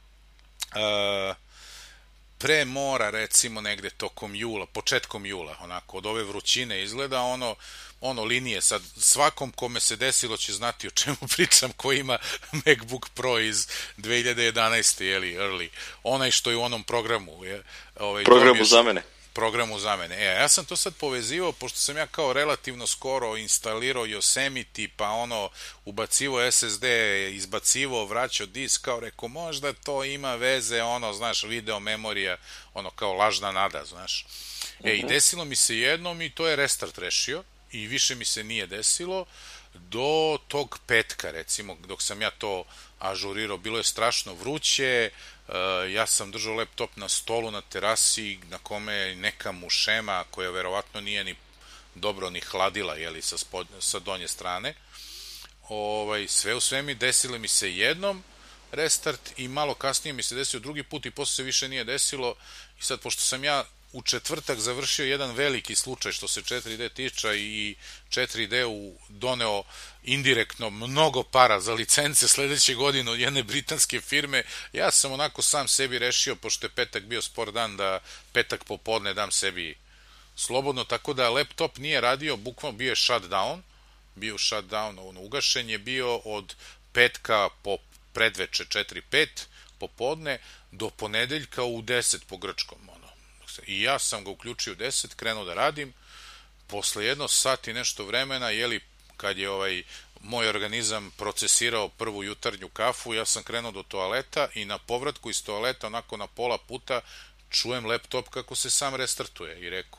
Speaker 1: pre mora, recimo negde tokom jula, početkom jula, onako, od ove vrućine izgleda, linije, sad svakom kome se desilo će znati o čemu pričam, ko ima MacBook Pro iz 2011. early, onaj što je u onom programu.
Speaker 2: Programu za mene.
Speaker 1: programu zamene. Ja sam to sad povezivao, pošto sam ja kao relativno skoro instalirao Yosemite, pa ubacivo SSD, izbacivo, vraćao disk, kao rekao, možda to ima veze, znaš, video memorija, kao lažna nada, znaš. I desilo mi se jednom i to je restart rešio i više mi se nije desilo do tog petka, recimo, dok sam ja to ažurirao, bilo je strašno vruće, ja sam držao laptop na stolu na terasi na kome je neka mušema koja verovatno nije ni dobro ni hladila, jeli, sa donje strane. Sve u svemi desilo mi se jednom restart i malo kasnije mi se desio drugi put i posle se više nije desilo i sad pošto sam ja u četvrtak završio jedan veliki slučaj što se 4D tiča i 4D doneo indirektno mnogo para za licence sledeće godine od jedne britanske firme, ja sam onako sam sebi rešio, pošto je petak bio spor dan, da petak popodne dam sebi slobodno, tako da laptop nije radio, bukvalno bio je shutdown, ugašen je bio od petka po predveče 4-5 popodne do ponedeljka u 10 po grčkom, i ja sam ga uključio u 10, krenuo da radim, posle jedno sat i nešto vremena, kad je moj organizam procesirao prvu jutarnju kafu, ja sam krenuo do toaleta i na povratku iz toaleta, onako na pola puta, čujem laptop kako se sam restartuje i rekao,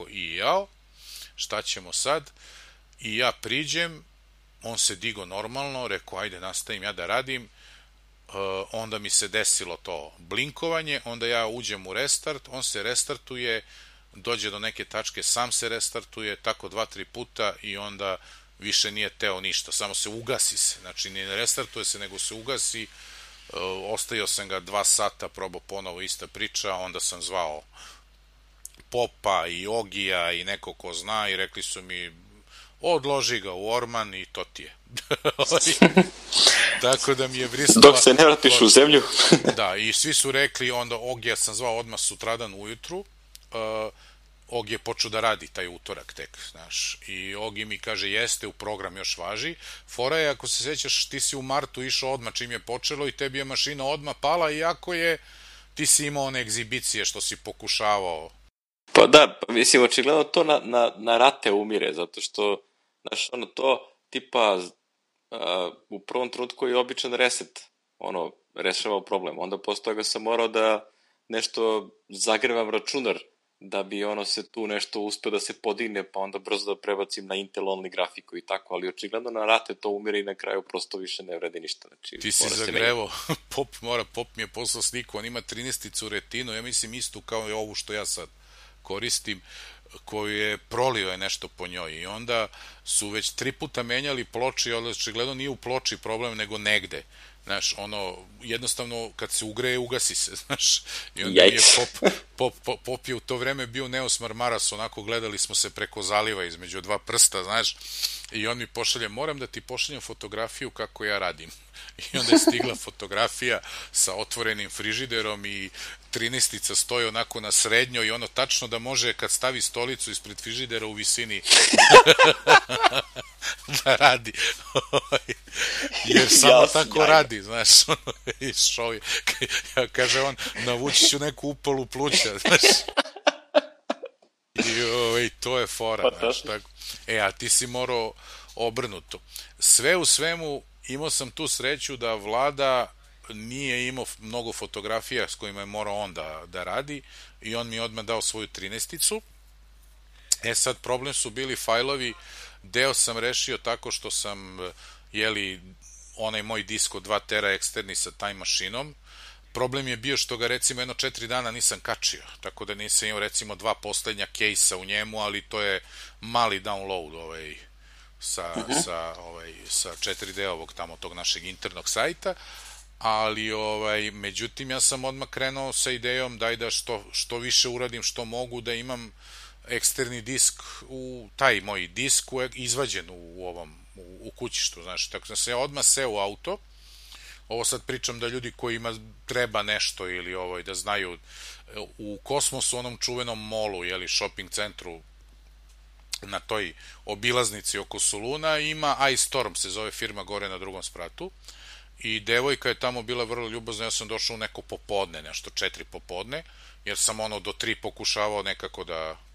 Speaker 1: šta ćemo sad? I ja priđem, on se digo normalno, rekao, ajde nastavim ja da radim, onda mi se desilo to blinkovanje, onda ja uđem u restart, on se restartuje, dođe do neke tačke, sam se restartuje, tako 2-3 puta i onda više nije teo ništa, samo se ugasi se, znači ne restartuje se, nego se ugasi, ostavio sam ga 2 sata, probao ponovo ista priča, onda sam zvao Popa i Ogija i neko ko zna i rekli su mi, odloži ga u orman i to ti je. Tako da mi je brisala...
Speaker 2: Dok se ne vratiš u zemlju.
Speaker 1: Da, i svi su rekli, onda Ogija sam zvao odmah sutradan ujutru, Og je počeo da radi taj utorak tek, znaš, i Ogi mi kaže, jeste, u program još važi, fora je, ako se sećaš, ti si u martu išao odmah čim je počelo i tebi je mašina odmah pala, iako ti si imao one egzibicije što si pokušavao.
Speaker 2: Pa da, mislim, očigledno to na rate umire, zato što, znaš, to tipa u prvom trenutku je običan reset, rešavao problem, onda posle toga sam morao da nešto zagrevam računar, da bi se tu nešto uspeo da se podigne, pa onda brzo da prebacim na Intel only grafiku i tako, ali očigledno na rate to umire i na kraju prosto više ne vredi ništa. Znači,
Speaker 1: ti si zagrevo, Pop mi je poslao sliku, on ima 13-icu retinu, ja mislim istu kao i ovu što ja sad koristim, koju je prolio je nešto po njoj i onda su već 3 puta menjali ploči, ali očigledno nije u ploči problem, nego negde. Znaš, jednostavno, kad se ugreje, ugasi se, znaš. I onda mi je Pop je u to vreme bio Neos Marmaras, onako gledali smo se preko zaliva između 2 prsta, znaš, i on mi pošalje, moram da ti pošaljem fotografiju kako ja radim. I onda je stigla fotografija sa otvorenim frižiderom i 13-ica stoji onako na srednjoj i tačno da može kad stavi stolicu ispred frižidera u visini da radi. Jer samo tako radi, znaš. Kaže on, navući ću neku upalu pluća, znaš. I to je fora, znaš. A ti si morao obrnuto. Sve u svemu, imao sam tu sreću da Vlada nije imao mnogo fotografija s kojima je morao on da radi i on mi je odmah dao svoju 13-icu. Sad problem su bili fajlovi, deo sam rešio tako što sam, onaj moj disk od 2 tera eksterni sa Time Machine-om. Problem je bio što ga recimo 4 dana nisam kačio, tako da nisam imao recimo 2 poslednja case-a u njemu, ali to je mali download sa 4D-ovog tamo tog našeg internog sajta, ali međutim ja sam odmah krenuo sa idejom daj da što više uradim što mogu, da imam eksterni disk taj moj disk izvađen u kućištu, znaš, tako da sam ja odmah seo u auto. Ovo sad pričam da ljudi kojima treba nešto ili da znaju, u Kosmosu, onom čuvenom molu, shopping centru na toj obilaznici oko Soluna, ima iStorm, se zove firma, gore na drugom spratu, i devojka je tamo bila vrlo ljubazna. Ja sam došao u neko popodne, nešto 4 popodne, jer sam do 3 pokušavao nekako da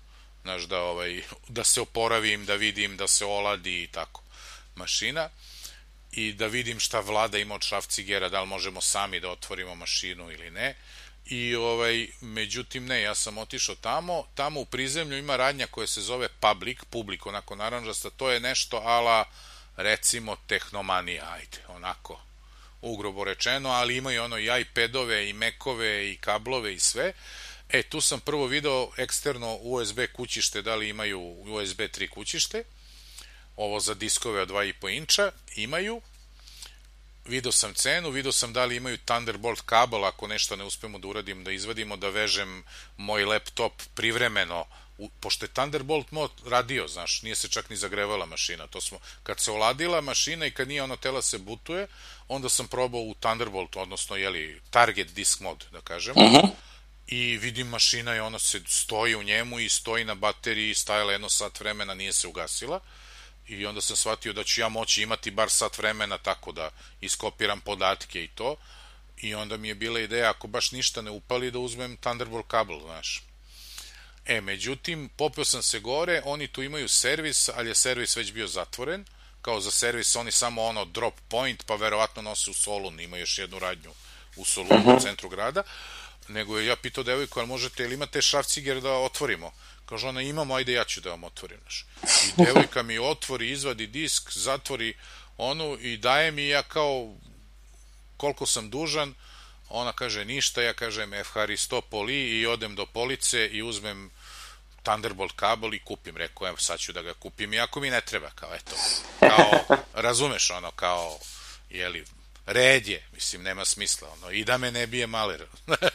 Speaker 1: znaš, da se oporavim, da vidim, da se oladi i tako mašina i da vidim šta vlada ima od šrafcigera, da li možemo sami da otvorimo mašinu ili ne. I međutim ne, ja sam otišao tamo u prizemlju ima radnja koja se zove public, onako naranđasta, to je nešto ala recimo Tehnomanija, ajde, onako ugrubo rečeno, ali imaju ono i iPadove i Macove i kablove i sve. Tu sam prvo video eksterno USB kućište, da li imaju USB 3 kućište, ovo za diskove od 2,5 inča, imaju. Video sam cenu, video sam da li imaju Thunderbolt kabel, ako nešto ne uspemo da uradim, da izvadimo, da vežem moj laptop privremeno, pošto je Thunderbolt mod radio, znaš, nije se čak ni zagrevala mašina, kad se oladila mašina i kad nije ono tela se butuje, onda sam probao u Thunderbolt, odnosno, target disk mod, da kažem, i vidim mašina i ona se stoji u njemu i stoji na bateriji, stajala 1 sat vremena, nije se ugasila. I onda sam shvatio da ću ja moći imati bar sat vremena tako da iskopiram podatke i to. I onda mi je bila ideja, ako baš ništa ne upali, da uzmem Thunderbolt kabel, znaš. Međutim, popeo sam se gore, oni tu imaju servis, ali je servis već bio zatvoren. Kao za servis oni samo ono drop point, pa verovatno nose u Solun, ima još jednu radnju u Solunu, u centru grada. Nego je ja pitao devojku, ali možete, ili imate šrafciger da otvorimo? Kaže ona, imamo, ajde ja ću da vam otvorim. I devojka mi otvori, izvadi disk, zatvori onu i daje mi, ja kao koliko sam dužan, ona kaže ništa, ja kažem Efharistopoli i odem do police i uzmem Thunderbolt kabel i kupim, rekao, evo sad ću da ga kupim, iako mi ne treba, kao eto, kao, razumeš ono, kao, red je, mislim, nema smisla, ono, i da me ne bije maler.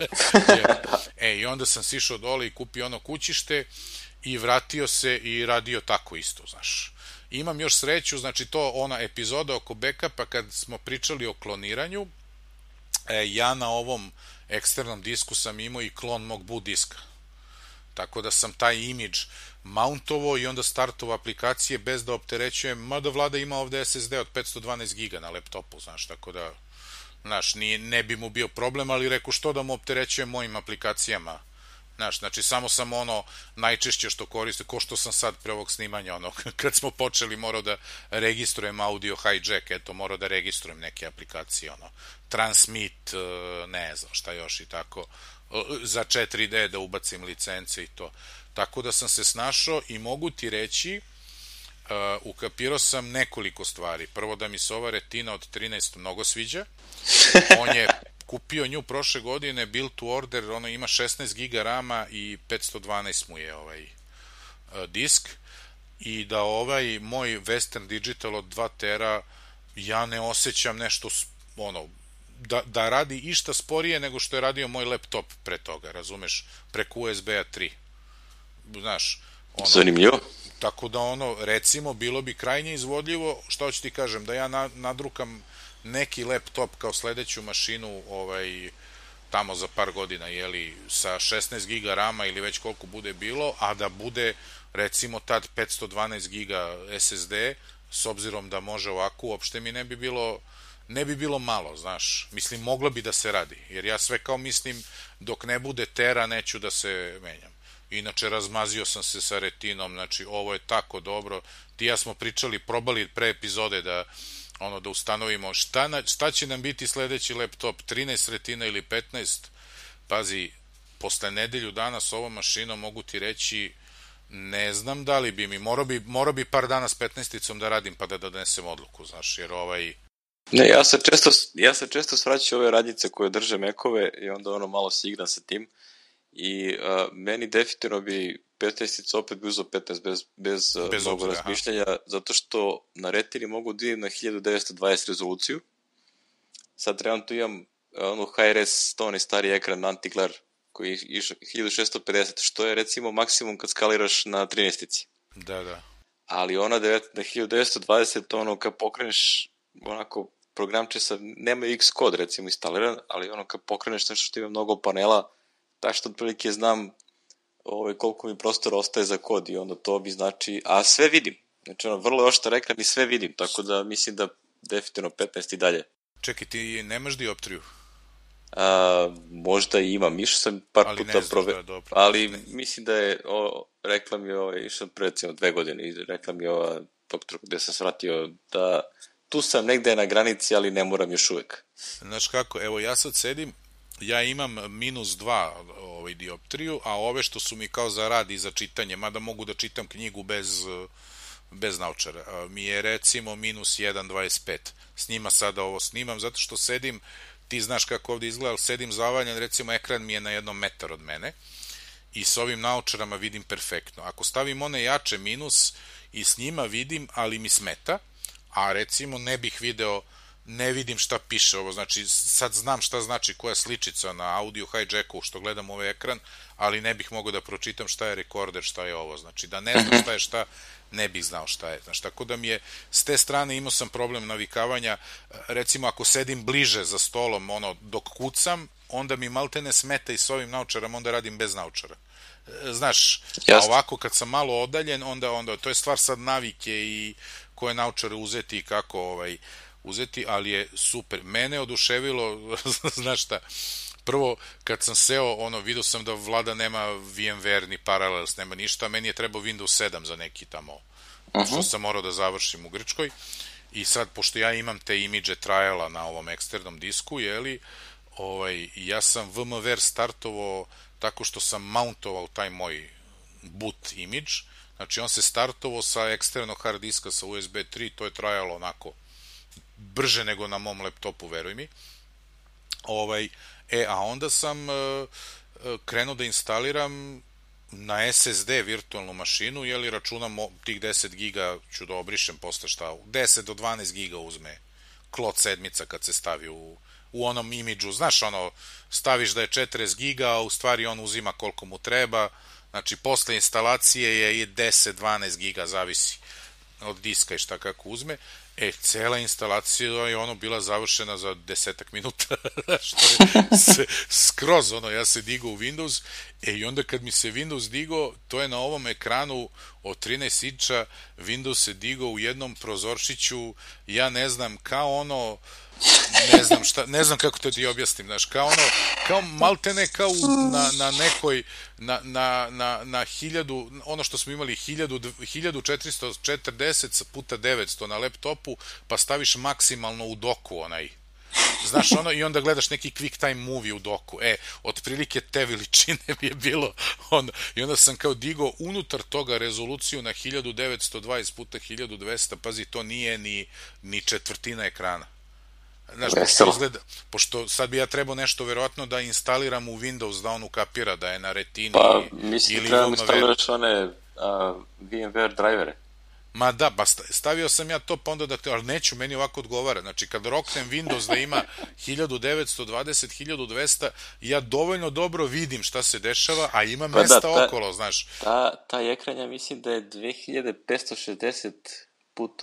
Speaker 1: I onda sam sišao dole i kupio ono kućište i vratio se i radio tako isto, znaš. Imam još sreću, znači to ona epizoda oko backupa kad smo pričali o kloniranju, ja na ovom eksternom disku sam imao i klon mog boot diska. Tako da sam taj imidž mountovo i onda startovo aplikacije bez da opterećujem, mada Vlada ima ovde SSD od 512 giga na laptopu, znaš, tako da, znaš, ne bi mu bio problem, ali reku što da mu opterećujem mojim aplikacijama, znaš, znači samo sam ono najčešće što koriste, ko što sam sad pre ovog snimanja, ono, kad smo počeli morao da registrujem audio hijack, eto, morao da registrujem neke aplikacije, ono, Transmit, ne znam šta još i tako, za 4D da ubacim licence i to. Tako da sam se snašao i mogu ti reći, ukapirao sam nekoliko stvari. Prvo da mi se ova Retina od 13 mnogo sviđa. On je kupio nju prošle godine, build to order, ono ima 16 giga rama i 512 mu je disk. I da ovaj moj Western Digital od 2 tera ja ne osjećam nešto ono da radi išta sporije nego što je radio moj laptop pre toga, razumeš, preko USB-a 3. Znaš, ono,
Speaker 2: zanimljivo.
Speaker 1: Tako da ono, recimo, bilo bi krajnje izvodljivo, što hoću ti kažem, da ja nadrukam neki laptop kao sledeću mašinu tamo za par godina, sa 16 giga rama ili već koliko bude bilo, a da bude recimo tad 512 giga SSD, s obzirom da može ovako, uopšte mi ne bi bilo malo, znaš, mislim, moglo bi da se radi, jer ja sve kao mislim, dok ne bude tera, neću da se menjam. Inače, razmazio sam se sa Retinom, znači, ovo je tako dobro, ti ja smo probali pre epizode da ustanovimo šta će nam biti sledeći laptop, 13 Retina ili 15, pazi, posle nedelju dana s ovom mašinom mogu ti reći, ne znam da li bi mi, morao bi par dana s 15-icom da radim pa da donesem odluku, znaš, jer
Speaker 2: Ne, ja se često svraćam ove radnjice koje drže Mekove i onda ono malo se igram sa tim i meni definitivno bi 15-ica opet bi uzao 15 bez mnogo razmišljanja, zato što na Retini mogu da idem na 1920 rezoluciju. Sad trenutno imam onu HRS, to onaj stari ekran anti-glare koji je 1650, što je recimo maksimum kad skaliraš na 13-ici.
Speaker 1: Da.
Speaker 2: Ali ona na 1920, ono kad pokreneš onako programče sa, nema Xcode recimo instaliran, ali ono kad pokreneš nešto što ima mnogo panela, tako što otprilike znam koliko mi prostora ostaje za kod i onda to bi znači, a sve vidim. Znači ono, vrlo oštar ekran i sve vidim, tako da mislim da definitivno 15 i dalje.
Speaker 1: Čekaj, ti nemaš dioptriju?
Speaker 2: Možda i imam, išao sam par
Speaker 1: Ali
Speaker 2: puta
Speaker 1: ne znaš da je dobro.
Speaker 2: ali mislim da je, rekla mi išao pre recimo 2 godine, i rekla mi ova doktor gde sam svratio da tu sam negde na granici, ali ne moram još uvek.
Speaker 1: Znaš kako, evo ja sad sedim, ja imam -2 dioptriju, a ove što su mi kao za rad i za čitanje, mada mogu da čitam knjigu bez naučara, mi je recimo -1,25. S njima sada ovo snimam, zato što sedim, ti znaš kako ovde izgleda, ali sedim zavaljan, recimo ekran mi je na 1 metar od mene i s ovim naučarama vidim perfektno. Ako stavim one jače minus i s njima vidim, ali mi smeta, a recimo ne bih video, ne vidim šta piše ovo, znači sad znam šta znači koja sličica na audio hijacku što gledam ovaj ekran, ali ne bih mogao da pročitam šta je rekorder, šta je ovo, znači da ne znam šta je šta, ne bih znao šta je, znači tako da mi je s te strane imao sam problem navikavanja, recimo ako sedim bliže za stolom, dok kucam, onda mi maltene smeta i s ovim naučarama, onda radim bez naučara. Znaš, a ovako kad sam malo odaljen, onda to je stvar sad navike i koje naučare uzeti i kako uzeti, ali je super. Mene oduševilo, znaš šta, prvo kad sam seo, vidio sam da Vlada nema VMware ni Parallels, nema ništa, meni je trebao Windows 7 za neki tamo, što sam morao da završim u Grčkoj, i sad, pošto ja imam te imidže trajala na ovom eksternom disku, ja sam VMware startovao tako što sam mountovao taj moj boot imidž, znači on se startovao sa eksternog hard diska sa USB 3, to je trajalo onako brže nego na mom laptopu, veruj mi. A onda sam krenuo da instaliram na SSD virtualnu mašinu, računam tih 10 giga ću da obrišem posle 10 do 12 giga uzme klot 7 kad se stavi u onom imidžu, znaš staviš da je 40 giga, a u stvari on uzima koliko mu treba, znači posle instalacije je i 10-12 giga, zavisi od diska i šta kako uzme. Cela instalacija je bila završena za 10 minuta, što je skroz, ja se digao u Windows, i onda kad mi se Windows digao, to je na ovom ekranu od 13 inča, Windows se digao u jednom prozorčiću, ja ne znam, kao ne znam kako to ti objasnim, znaš, kao maltene, kao na nekoj, na 1000, ono što smo imali 1440 puta 900 na laptopu, pa staviš maksimalno u doku znaš, i onda gledaš neki quick time movie u doku, otprilike te veličine mi je bilo, i onda sam kao digao unutar toga rezoluciju na 1920 puta 1200, pazi, to nije ni četvrtina ekrana. Znaš, pošto sad bi ja trebao nešto verovatno da instaliram u Windows, da on ukapira da je na retini.
Speaker 2: Pa, mislim da trebam instaliraš one VMware drivere.
Speaker 1: Ma da, stavio sam ja to, pa onda ali neću, meni ovako odgovara. Znači, kad roknem Windows da ima 1920, 1200, ja dovoljno dobro vidim šta se dešava, a ima mesta okolo, znaš.
Speaker 2: Taj ekran, ja mislim da je 2560 puta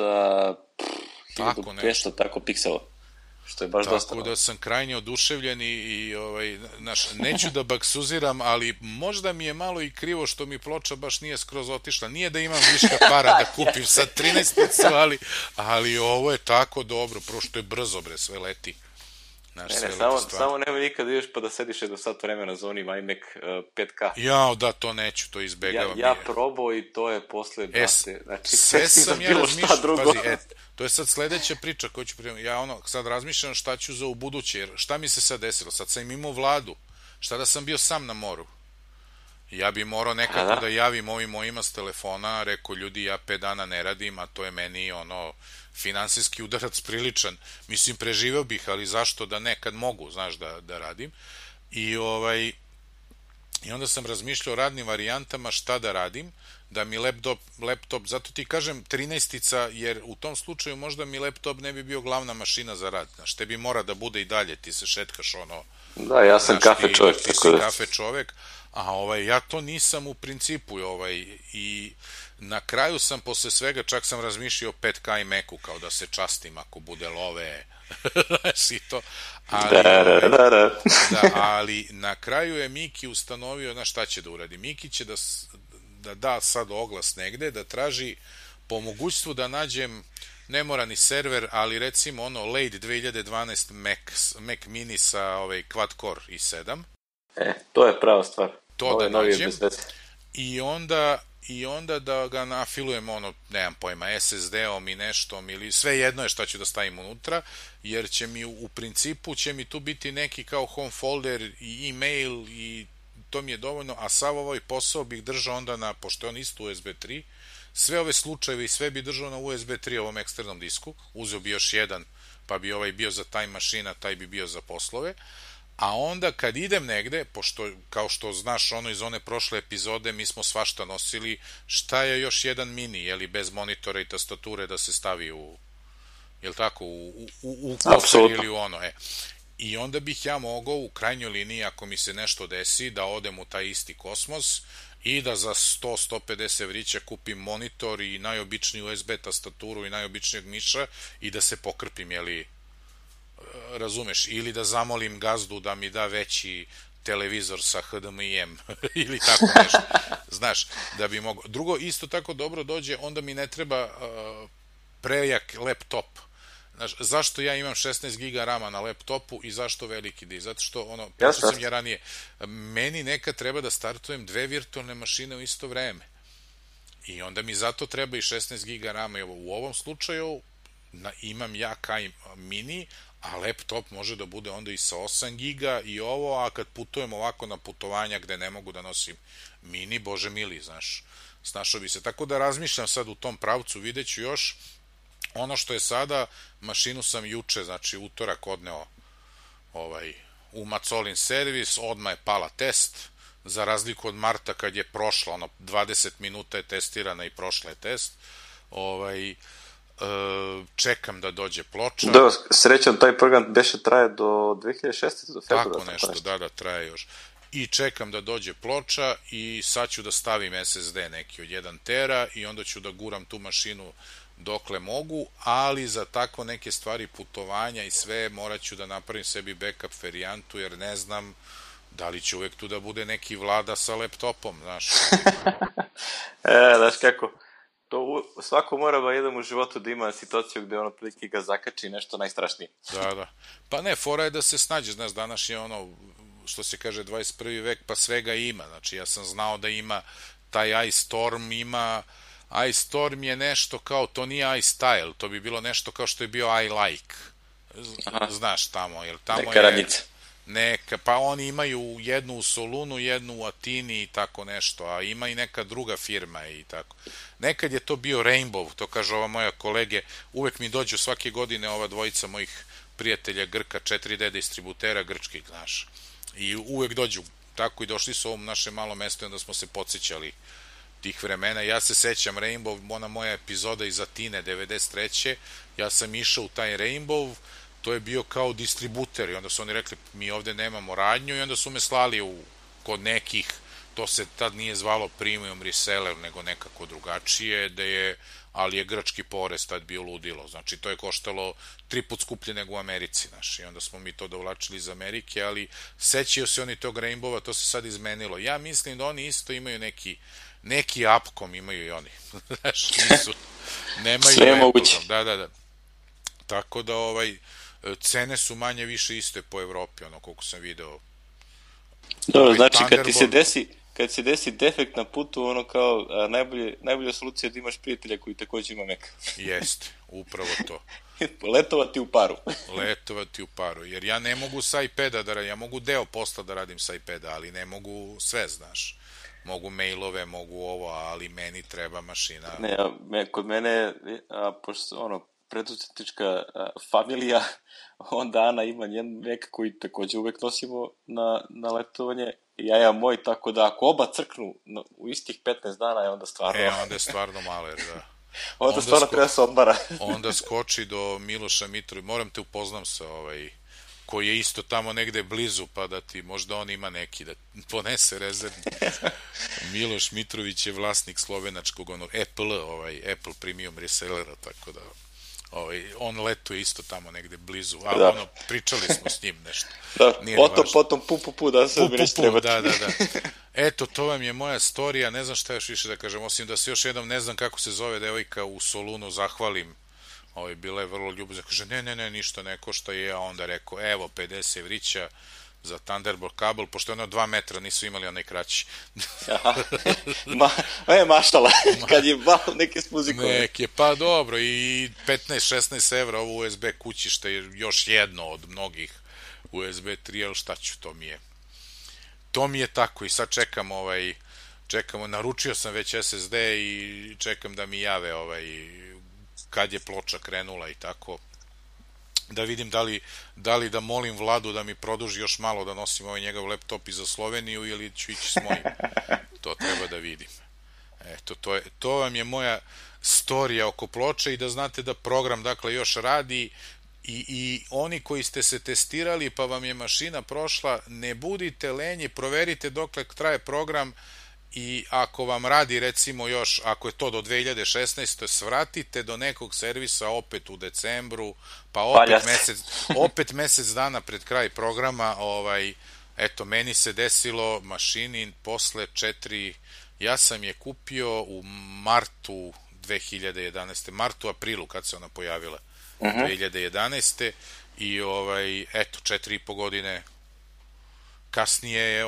Speaker 2: 1500 tako piksela. Što je baš dosta.
Speaker 1: Tako da sam krajnje oduševljen i neću da baksuziram, ali možda mi je malo i krivo što mi ploča baš nije skroz otišla. Nije da imam viška para da kupim sad 13, ali ovo je tako dobro, prošto je brzo, sve leti.
Speaker 2: Samo nema nikada ideš pa da sediš do sat vremena za onim iMac 5K.
Speaker 1: Jao, da, to neću, to izbegavam.
Speaker 2: Ja probao i to je posle
Speaker 1: sve sam ja razmišljao, pazi, to je sad sledeća priča koju ću prijemati. Ja sad razmišljam šta ću za u buduće, jer šta mi se sad desilo? Sad sam imao Vladu, šta da sam bio sam na moru? Ja bi morao nekako da javim ovim mojima s telefona, rekao ljudi, ja 5 dana ne radim, a to je meni finansijski udarac priličan. Mislim, preživeo bih, ali zašto da ne, kad mogu, znaš, da radim. I onda sam razmišljao o radnim varijantama šta da radim, da mi laptop, zato ti kažem 13-ica, jer u tom slučaju možda mi laptop ne bi bio glavna mašina za rad. Znaš, tebi mora da bude i dalje, ti se šetkaš
Speaker 2: Da, ja sam kafe čovjek.
Speaker 1: Ti si kafe čovjek, a ja to nisam u principu, i na kraju sam posle svega, čak sam razmišljao o 5K i Macu, kao da se častim ako bude love, si to, ali na kraju je Miki ustanovio, znaš šta će da uradi, Miki će da sad oglas negde, da traži po mogućstvu da nađem ne mora ni server, ali recimo ono late 2012 Mac mini sa quad core i7.
Speaker 2: To je prava stvar.
Speaker 1: To da nađem. I onda da ga nafilujem nemam pojma, SSD-om i neštom ili sve jedno je šta ću da stavim unutra, jer će mi u principu će mi tu biti neki kao home folder i e-mail i to mi je dovoljno, a sav ovaj posao bih držao onda pošto je on isto USB 3, sve ove slučajeve i sve bi držao na USB 3 ovom eksternom disku, uzeo bi još jedan, pa bi ovaj bio za Time Machine, a taj bi bio za poslove. A onda kad idem negde, pošto kao što znaš iz one prošle epizode mi smo svašta nosili, šta je još jedan mini, bez monitora i tastature da se stavi u kofer ili u ono. I onda bih ja mogao u krajnjoj liniji, ako mi se nešto desi, da odem u taj isti kosmos i da za 100-150 evrića kupim monitor i najobičniju USB tastaturu i najobičnijeg miša i da se pokrpim, razumeš, ili da zamolim gazdu da mi da veći televizor sa HDMI-em ili tako nešto, znaš, da bi mogao. Drugo, isto tako dobro dođe, onda mi ne treba prejak laptop. Znaš, zašto ja imam 16 giga rama na laptopu i zašto veliki disk? Zato što, pričao sam ja ranije, meni nekad treba da startujem 2 virtualne mašine u isto vreme. I onda mi zato treba i 16 giga rama. U ovom slučaju imam ja kaj mini, a laptop može da bude onda i sa 8 giga i ovo, a kad putujem ovako na putovanja gde ne mogu da nosim mini, bože mili, znaš, snašao bi se. Tako da razmišljam sad u tom pravcu, vidjet ću još. Ono što je sada, mašinu sam juče, znači utorak odneo u Macolin servis, odmah je pala test, za razliku od marta kad je prošla, 20 minuta je testirana i prošla je test, čekam da dođe ploča.
Speaker 2: Da, srećan, taj program beše traje do 2016. do februara.
Speaker 1: Tako nešto, da, traje još. I čekam da dođe ploča i sad ću da stavim SSD neki od 1 tera i onda ću da guram tu mašinu dokle mogu, ali za tako neke stvari putovanja i sve morat ću da napravim sebi backup varijantu, jer ne znam da li će uvek tu da bude neki Vlada sa laptopom, znaš.
Speaker 2: Znaš kako, to svako mora jednom u životu da ima situaciju gde ono prilike ga zakači nešto najstrašnije.
Speaker 1: Da. Pa ne, fora je da se snađe, znaš, danas je što se kaže 21. vek, pa svega ima, znači ja sam znao da ima taj iStorm, iStorm je nešto kao, to nije iStyle, to bi bilo nešto kao što je bio iLike, znaš tamo, jer tamo
Speaker 2: neka radnica.
Speaker 1: Pa oni imaju jednu u Solunu, jednu u Atini i tako nešto, a ima i neka druga firma i tako. Nekad je to bio Rainbow, to kaže ova moja kolege, uvek mi dođu svake godine ova dvojica mojih prijatelja Grka, 4D distributera grčkih, znaš, i uvek dođu, tako i došli su u ovom našem malom mestu, onda smo se podsjećali tih vremena. Ja se sećam Rainbow, ona moja epizoda iz Atine 93. Ja sam išao u taj Rainbow, to je bio kao distributer i onda su oni rekli mi ovde nemamo radnju i onda su me slali kod nekih, to se tad nije zvalo premium reseller nego nekako drugačije, ali je grčki porez tad bio ludilo, znači to je koštalo 3 put skuplje nego u Americi, znaš, i onda smo mi to dovlačili iz Amerike, ali sećaju se oni tog Rainbowa, to se sad izmenilo. Ja mislim da oni isto imaju neki Upcom imaju i oni, znaš, nemaju
Speaker 2: sve moguće.
Speaker 1: Da. Tako da cene su manje više iste po Evropi, koliko sam video.
Speaker 2: Dobro, znači kad se desi defekt na putu, kao najbolja solucija je da imaš prijatelja koji takođe ima Mac.
Speaker 1: Jeste, upravo to.
Speaker 2: Letovati u paru, jer ja ne mogu sa iPada ja mogu deo posla da radim sa iPada, ali ne mogu sve, znaš. Mogu mailove, mogu ovo, ali meni treba mašina. Ne, kod mene, pošto preduzetnička familija, onda Ana ima njen Mac koji takođe uvek nosimo na letovanje, ja imam moj, tako da ako oba crknu u istih 15 dana je onda stvarno...
Speaker 1: onda je stvarno maler, da.
Speaker 2: Onda stvarno treba se odmara.
Speaker 1: Onda skoči do Miloša Mitrovića, moram te upoznam sa koji je isto tamo negde blizu, pa da ti možda on ima neki da ponese rezervni. Miloš Mitrović je vlasnik slovenačkog Apple premium resellera, tako da on letuje isto tamo negde blizu, a pričali smo s njim nešto.
Speaker 2: Da, potom pu, da se mi nešto trebati.
Speaker 1: Da. Eto, to vam je moja storija, ne znam šta još više da kažem, osim da se još jednom, ne znam kako se zove devojka u Solunu, zahvalim bila je vrlo ljubazna, kaže, ne, ništa ne košta, i ja onda rekao, evo, 50 evrića za Thunderbolt kabel, pošto je ono 2 metra, nisu imali onaj kraći.
Speaker 2: Aha, maštala, kad je malo neke s muzikom.
Speaker 1: Neke, pa dobro, i 15-16 evra ovo USB kućište je još jedno od mnogih USB 3, ali šta ću, to mi je tako, i sad čekamo, naručio sam već SSD i čekam da mi jave kad je ploča krenula i tako, da vidim da li da molim Vladu da mi produži još malo da nosim njegov laptop i za Sloveniju, ili ću ići s mojim. To treba da vidim. Eto, to vam je moja storija oko ploče, i da znate da program, dakle, još radi, i oni koji ste se testirali pa vam je mašina prošla, ne budite lenji, proverite dokle traje program, i ako vam radi, recimo, još, ako je to do 2016. svratite do nekog servisa opet u decembru, pa opet mesec dana pred kraj programa. Eto, meni se desilo mašini posle 4, ja sam je kupio u martu 2011. Martu, aprilu, kad se ona pojavila, 2011. I eto, 4,5 godine kasnije je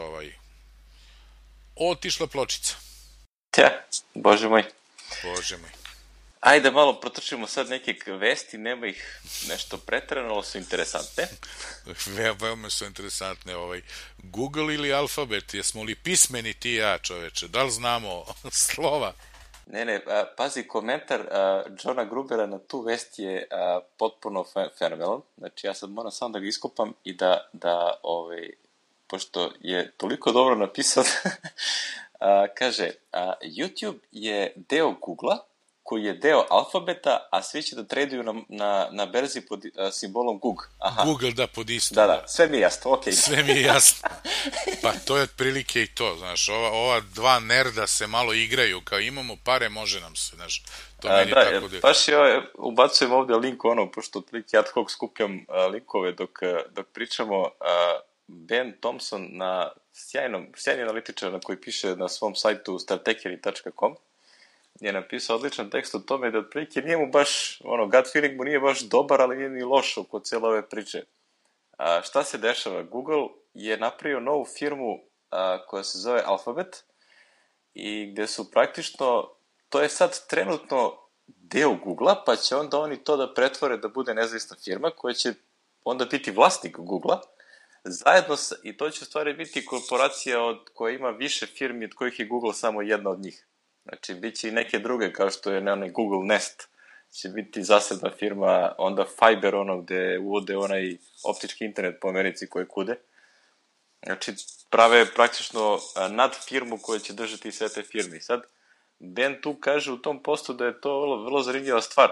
Speaker 1: otišla pločica.
Speaker 2: Bože moj.
Speaker 1: Bože moj.
Speaker 2: Ajde malo protrčimo sad neke vesti, nema ih nešto preterano, ali su interesantne.
Speaker 1: Veoma su interesantne. Google ili Alphabet, jesmo li pismeni ti i ja, čoveče? Da li znamo slova?
Speaker 2: Ne, pazi, komentar Johna Grubera na tu vest je potpuno fenomenalan. Znači, ja sad moram samo da ga iskopam i da pošto je toliko dobro napisao, kaže, YouTube je deo Google-a, koji je deo Alfabeta, a svi će da traduju na berzi pod simbolom Google. Aha.
Speaker 1: Google, da, pod isto.
Speaker 2: Da, sve mi je jasno, okej.
Speaker 1: Sve mi je jasno. Pa to je otprilike i to, znaš, ova dva nerda se malo igraju, kao imamo pare, može nam se, znaš, to meni tako da...
Speaker 2: Baš ubacujem ovde link, pošto otprilike ad hoc skupljam linkove dok pričamo, Ben Thompson, sjajni analitičar na koji piše na svom sajtu stratechery.com, je napisao odličan tekst o tome da otprilike nije mu baš, gut feeling mu nije baš dobar, ali nije ni loš oko cijele ove priče. Šta se dešava? Google je napravio novu firmu koja se zove Alphabet, i gde su praktično, to je sad trenutno deo Google-a, pa će onda oni to da pretvore da bude nezavisna firma koja će onda biti vlasnik Google-a, zajedno i to će u stvari biti korporacija koja ima više firmi od kojih je Google samo jedna od njih. Znači, bit će i neke druge, kao što je onaj Google Nest, će biti zasebna firma, onda Fiber, gde uvode onaj optički internet po Americi koje kude. Znači, prave praktično nad firmu koja će držati sve te firme. I sad, Ben tu kaže u tom postu da je to vrlo zanimljiva stvar.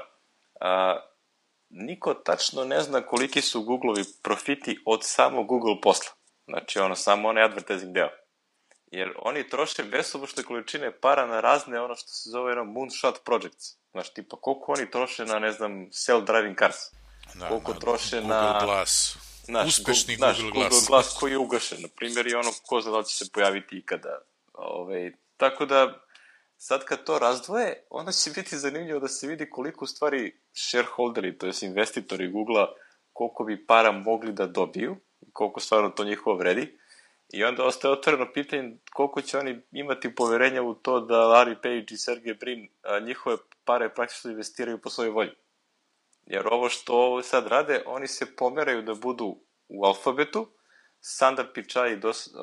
Speaker 2: Niko tačno ne zna koliki su Google-ovi profiti od samog Google posla. Znači, samo onaj advertising deo. Jer oni troše besomučne količine para na razne, što se zove moonshot projects. Znači, tipa, koliko oni troše na, ne znam, self-driving cars. Koliko troše na...
Speaker 1: Google Glass. Uspešni Google Glass.
Speaker 2: Google Glass koji je ugašen. Na primjer, i ko zna da će se pojaviti ikada. Tako da, sad kad to razdvoje, onda će biti zanimljivo da se vidi koliko u stvari shareholderi, to je investitori Google-a, koliko bi para mogli da dobiju, koliko stvarno to njihovo vredi. I onda ostaje otvoreno pitanje koliko će oni imati poverenja u to da Larry Page i Sergey Brin njihove pare praktično investiraju po svojoj volji. Jer ovo što sad rade, oni se pomeraju da budu u Alphabetu. Sundar Pichai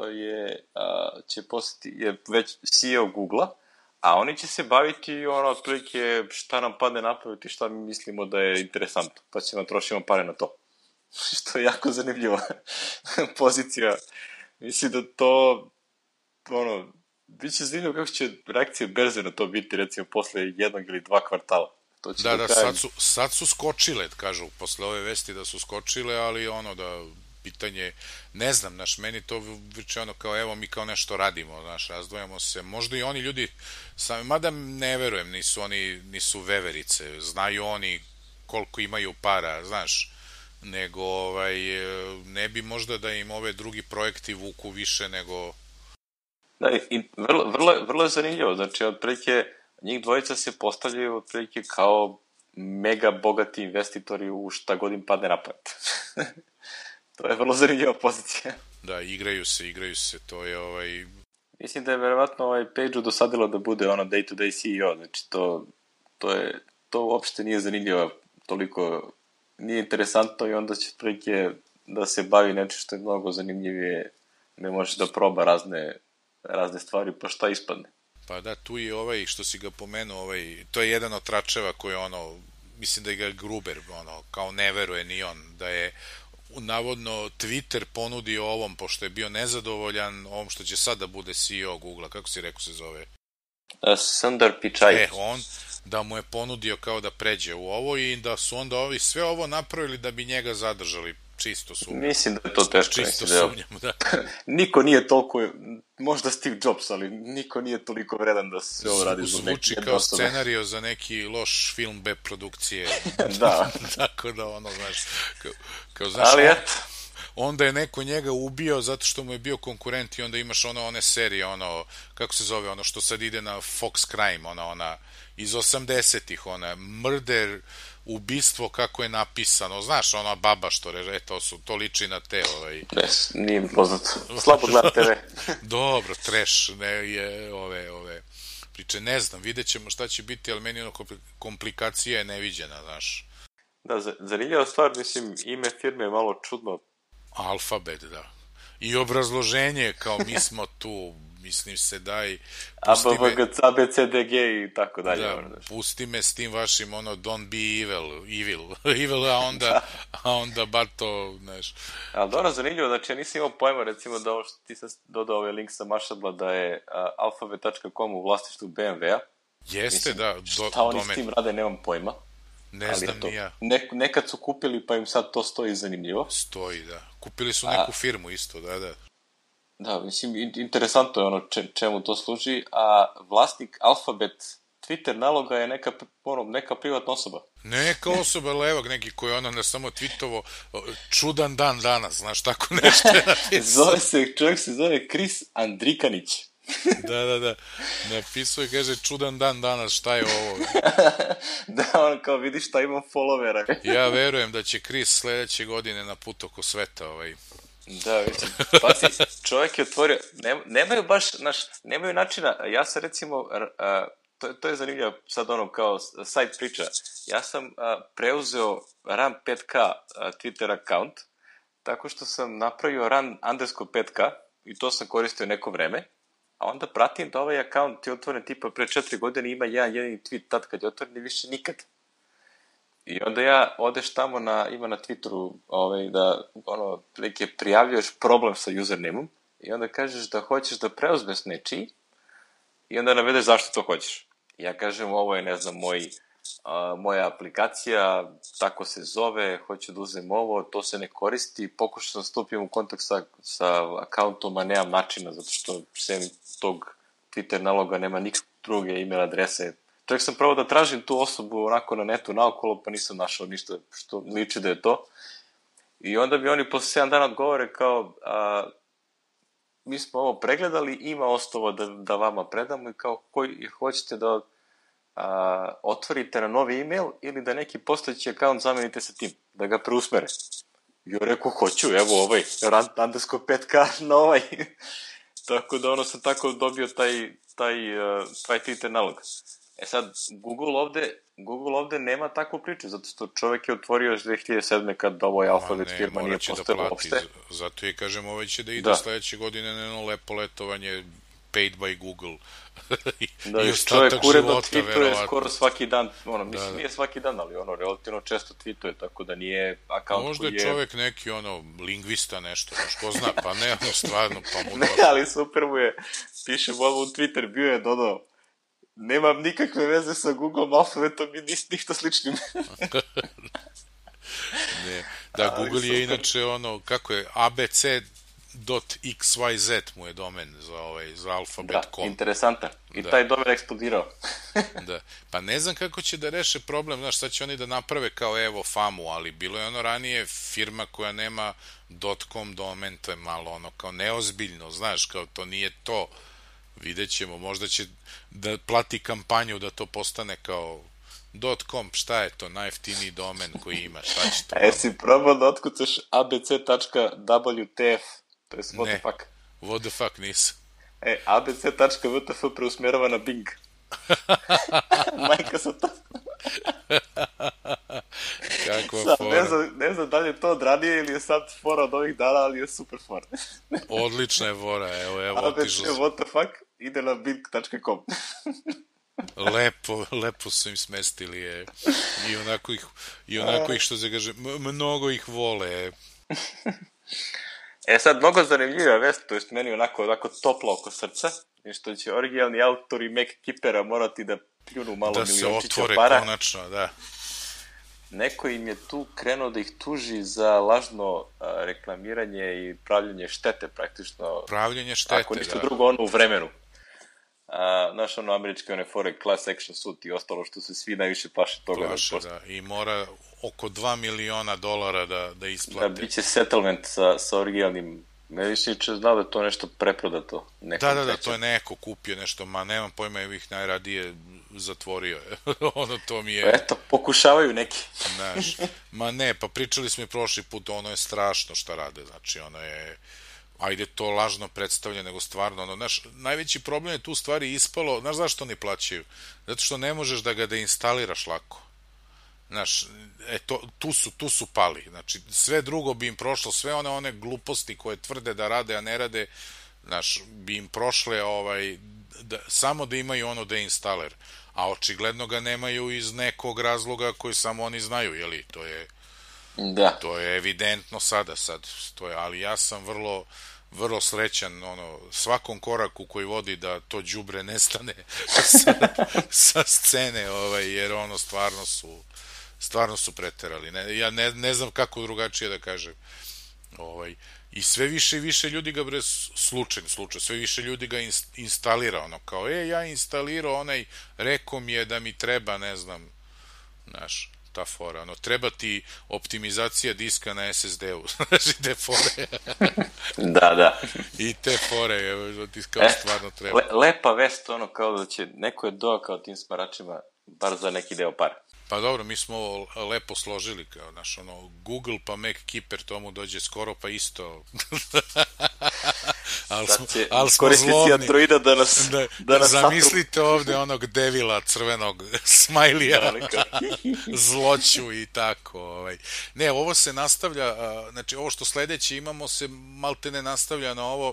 Speaker 2: je već CEO Google-a, a oni će se baviti otprilike šta nam padne napamet i šta mi mislimo da je interesantno, pa ćemo trošimo pare na to. Što je jako zanimljiva pozicija. Mislim da to, bit će zanimljivo kako će reakcije berze na to biti, recimo, posle 1 ili 2 kvartala.
Speaker 1: Da, sad su skočile, kažu, posle ove vesti da su skočile, ali pitanje, ne znam, meni to viče kao, evo, mi kao nešto radimo, razdvojamo se, možda i oni ljudi, mada ne verujem, nisu veverice, znaju oni koliko imaju para, znaš, nego ne bi možda da im ove drugi projekti vuku više nego...
Speaker 2: Da, i vrlo je zanimljivo, znači, otprilike, njih dvojica se postavljaju otprilike kao mega bogati investitori u šta god im padne na pamet. To je vrlo zanimljiva pozicija.
Speaker 1: Da, igraju se, to je
Speaker 2: Mislim da je verovatno Page-u dosadilo da bude ono day-to-day CEO, znači to uopšte nije zanimljivo, toliko nije interesantno i onda će prilike da se bavi nečim što je mnogo zanimljivije, ne možeš da proba razne stvari, pa šta ispadne.
Speaker 1: Pa da, tu je što si ga pomenuo, to je jedan od tračeva koji mislim da je ga Gruber, kao ne veruje ni on, da je navodno Twitter ponudio ovom, pošto je bio nezadovoljan, ovom što će sad da bude CEO Google-a, kako si rekao se zove?
Speaker 2: Sundar Pichai.
Speaker 1: On, da mu je ponudio kao da pređe u ovo i da su onda ovi sve ovo napravili da bi njega zadržali. Čisto sumnjam.
Speaker 2: Mislim da je to teško.
Speaker 1: Čisto sumnjam, da.
Speaker 2: Niko nije toliko, možda Steve Jobs, ali niko nije toliko vredan da se ovo radi zbog neke
Speaker 1: zvuči kao scenario za neki loš film B produkcije.
Speaker 2: Da.
Speaker 1: Tako da znaš, znaš,
Speaker 2: ali eto.
Speaker 1: Onda je neko njega ubio zato što mu je bio konkurent i onda imaš one serije, kako se zove, što sad ide na Fox Crime, ona iz 80-ih, Murder, ubistvo kako je napisano, znaš, ona baba što reže, to liči na te,
Speaker 2: nije mi poznato, slabo gledam TV.
Speaker 1: Dobro, trash, je, ove priče, ne znam, vidjet ćemo šta će biti, ali meni komplikacija je neviđena, znaš.
Speaker 2: Da, zanimljiva stvar, mislim, ime firme je malo čudno.
Speaker 1: Alfabet, da. I obrazloženje, kao mi smo tu, mislim se, daj...
Speaker 2: ABCDG i tako dalje.
Speaker 1: Da, pusti me s tim vašim, don't be evil, a onda bar to, znaš...
Speaker 2: Ali dobro, zanimljivo, znači ja nisam imao pojma, recimo, da ovo što ti sam dodao ovaj link sa Mašabla, da je alphabet.com u vlasništvu BMW-a.
Speaker 1: Jeste, da.
Speaker 2: Šta oni s tim rade, nemam pojma.
Speaker 1: Ne znam ni ja.
Speaker 2: Nekad su kupili, pa im sad to stoji zanimljivo.
Speaker 1: Stoji, da. Kupili su neku firmu isto, da.
Speaker 2: Da, mislim, interesantno je čemu to služi, a vlasnik Alphabet Twitter naloga je neka privatna osoba.
Speaker 1: Neka osoba, levak neki koji je na samo tweetovo čudan dan danas, znaš, tako nešto je napisao.
Speaker 2: Čovjek se zove Chris Andrikanić.
Speaker 1: Da. Napisao je, kaže, čudan dan danas, šta je ovo?
Speaker 2: Da, on kao vidi šta imam followera.
Speaker 1: Ja verujem da će Chris sledeće godine na put oko sveta,
Speaker 2: Da, mislim, čovjek je otvorio, nemaju baš, nemaju načina, ja sam recimo, to je zanimljivo sad kao side priča, ja sam preuzeo run 5K Twitter account, tako što sam napravio run underscore 5K i to sam koristio neko vreme, a onda pratim da ovaj account je otvoren tipa pre 4 godine, ima jedan jedini tweet tad kad je otvoren i više nikad. I onda ja odeš tamo ima na Twitteru da prijavljuješ problem sa usernameom i onda kažeš da hoćeš da preuzmeš nečiji i onda navedeš zašto to hoćeš. Ja kažem ovo je, ne znam, moja aplikacija, tako se zove, hoću da uzem ovo, to se ne koristi, pokušao sam stupim u kontakt sa akauntom, a nemam načina, zato što sem tog Twitter naloga nema nikakve druge email adrese. Čak sam probao da tražim tu osobu onako na netu naokolo, pa nisam našao ništa što liči da je to. I onda bi oni posle 7 dana odgovore kao, mi smo ovo pregledali, ima osnova da vama predamo i kao koji hoćete da otvorite na novi email ili da neki postojeći account zamenite sa tim, da ga preusmere. I ja rekao, hoću, evo underscore 5K na ovaj. Tako da sam tako dobio taj Twitter nalog. E sad, Google ovde nema takvu priču, zato što čovek je otvorio još 2007. kad ovo je Alphabet firma nije postojala uopšte.
Speaker 1: Zato je, kažem, ovaj će da ide sledeće godine na jedno lepo letovanje paid by Google.
Speaker 2: Da, još čovek uredno tweetuje skoro svaki dan, mislim nije svaki dan, ali relativno često tweetuje, tako da nije akaunt
Speaker 1: možda je čovek neki lingvista nešto, ko zna, pa ne, stvarno, pa mu
Speaker 2: ne, ali super mu je, piše mu ovo u Twitter, bio je dodao, nemam nikakve veze sa Google Alphabetom i ništa sličnim.
Speaker 1: Ne, da, Google je inače kako je, abc.xyz mu je domen za alfabet.com.
Speaker 2: Da, interesantan. I taj domen eksplodirao.
Speaker 1: Da, pa ne znam kako će da reše problem, znaš, sad će oni da naprave kao evo famu, ali bilo je ranije firma koja nema .com domen, to je malo kao neozbiljno, znaš, kao to nije to. Vidjet ćemo, možda će da plati kampanju da to postane kao .com, šta je to, najjeftiniji domen koji ima, šta će to
Speaker 2: A
Speaker 1: vama?
Speaker 2: jesi probao da otkucaš abc.wtf, to je what the
Speaker 1: Ne,
Speaker 2: fuck.
Speaker 1: what the fuck, nisam.
Speaker 2: abc.wtf preusmjerava na Bing. Majka sam to.
Speaker 1: Kakva
Speaker 2: Sad,
Speaker 1: fora.
Speaker 2: ne znam da li je to od ranije ili je sad fora od ovih dana, ali je super fora.
Speaker 1: Odlična je fora, evo,
Speaker 2: ABC,
Speaker 1: otišao sam.
Speaker 2: what the fuck, ide na bing.com.
Speaker 1: Lepo su im smestili je. I onako ih, što se kaže, mnogo ih vole.
Speaker 2: Sad, mnogo zanimljiva vest, to jest meni onako toplo oko srca, je što će originalni autori Mac Keepera morati da pljunu malo
Speaker 1: Da se
Speaker 2: miliončića
Speaker 1: otvore
Speaker 2: para.
Speaker 1: konačno, da.
Speaker 2: Neko im je tu krenuo da ih tuži za lažno reklamiranje i pravljenje štete, praktično.
Speaker 1: Pravljenje štete,
Speaker 2: ako ništa
Speaker 1: da.
Speaker 2: drugo, ono u vremenu. Znaš, ono američke one fore, class action suit i ostalo što se svi najviše plaše toga.
Speaker 1: Plaše, da. I mora oko $2 miliona da isplate.
Speaker 2: Da, bit će settlement sa originalnim. Meni se će znao da je to nešto preprodato.
Speaker 1: Da, to je neko kupio nešto, ma nemam pojma, je ih najradije zatvorio. Ono, to mi je...
Speaker 2: Eto, pokušavaju neki.
Speaker 1: Znaš, ma ne, pa pričali smo i prošli put, ono je strašno šta rade, znači ono je, ajde to lažno predstavlja, nego stvarno, ono, znaš, najveći problem je tu stvari ispalo, znaš zašto oni plaćaju? Zato što ne možeš da ga deinstaliraš lako. Znaš, tu su pali, znači, sve drugo bi im prošlo, sve one gluposti koje tvrde da rade, a ne rade, znaš, bi im prošle, samo da imaju ono deinstaler, a očigledno ga nemaju iz nekog razloga koji samo oni znaju, jeli, to je evidentno sad, ali ja sam vrlo srećan, svakom koraku koji vodi da to đubre nestane sa scene, jer stvarno su preterali. Ja ne znam kako drugačije da kažem. I sve više i više ljudi ga, slučaj, sve više ljudi ga instalira, kao, ja instalirao rekao mi je da mi treba, ne znam, znaš, ta fora, treba ti optimizacija diska na SSD-u, znaš, i te fore.
Speaker 2: Da.
Speaker 1: I te fore, ti kao stvarno treba.
Speaker 2: Lepa vest, kao da će, neko je kao tim smaračima, bar za neki deo para.
Speaker 1: Pa dobro, mi smo lepo složili, kao, znaš, Google pa Mac Keeper, tomu dođe skoro pa isto. Ali smo zlovni.
Speaker 2: Androida da nas
Speaker 1: zamislite ovde onog devila crvenog smajlija, zloću i tako. Ne, ovo se nastavlja, znači ovo što sledeće imamo se maltene nastavlja na ovo.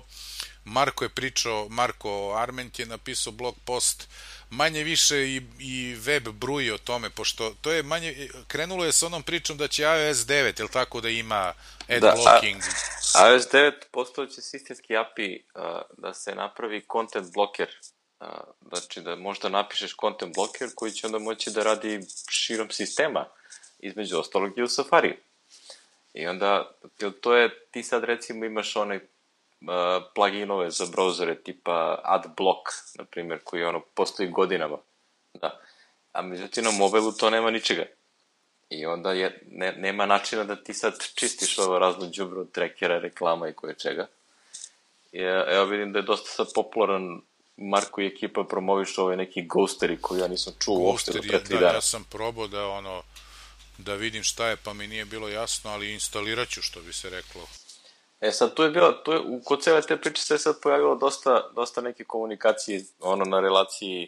Speaker 1: Marko Arment je napisao blog post, manje više i web bruji o tome, pošto to je krenulo je sa onom pričom da će iOS 9, jel tako, da ima adblocking.
Speaker 2: iOS 9 postojeći sistemski API da se napravi content blocker, znači da možda napišeš content blocker koji će onda moći da radi širom sistema, između ostalog i u Safari. I onda, to je, ti sad recimo imaš onaj pluginove za brauzere tipa AdBlock, na primjer, koji postoji godinama. Da. A međutim, na mobilu to nema ničega. I onda nema načina da ti sad čistiš ovo razno đubre od trackera, reklama i koje čega. Evo vidim da je dosta sad popularan, Marko i ekipa promoviš neki ghosteri koji ja nisam čuo uopšte do pre 3 dana.
Speaker 1: Ja sam probao da vidim šta je, pa mi nije bilo jasno, ali instalirat ću, što bi se reklo.
Speaker 2: Sad tu je kod cele te priče se sad pojavilo dosta neke komunikacije, na relaciji,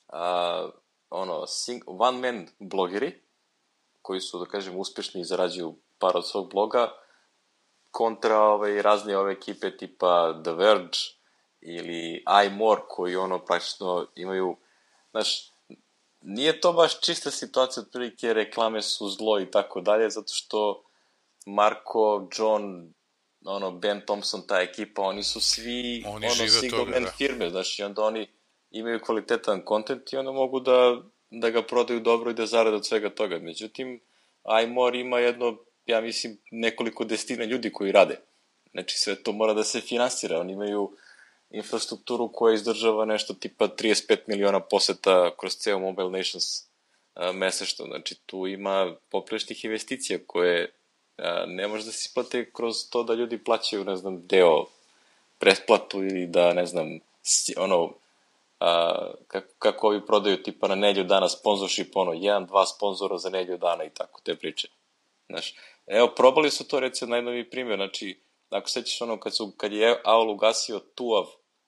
Speaker 2: one man blogeri, koji su, da kažem, uspešni i zarađuju par od svog bloga, kontra razne ove ekipe tipa The Verge ili iMore, koji praktično imaju, znaš, nije to baš čista situacija, otprilike reklame su zlo i tako dalje, zato što Marko, John, Ben Thompson, ta ekipa, oni su svi single man firme, znaš, i onda oni imaju kvalitetan kontent i onda mogu da ga prodaju dobro i da zarade od svega toga. Međutim, iMore ima ja mislim, nekoliko desetina ljudi koji rade. Znači, sve to mora da se finansira. Oni imaju infrastrukturu koja izdržava nešto tipa 35 miliona poseta kroz ceo Mobile Nations mesečno. Znači, tu ima popriličnih investicija koje ne može da se isplate kroz to da ljudi plaćaju, ne znam, deo pretplatu ili da, ne znam, kako ovi prodaju tipa na nedjelju dana sponzorship, jedan, dva sponzora za nedjelju dana i tako te priče. Znaš, evo, probali su to, recimo, najnoviji primjer, znači, ako sećaš kad je AOL ugasio tuav,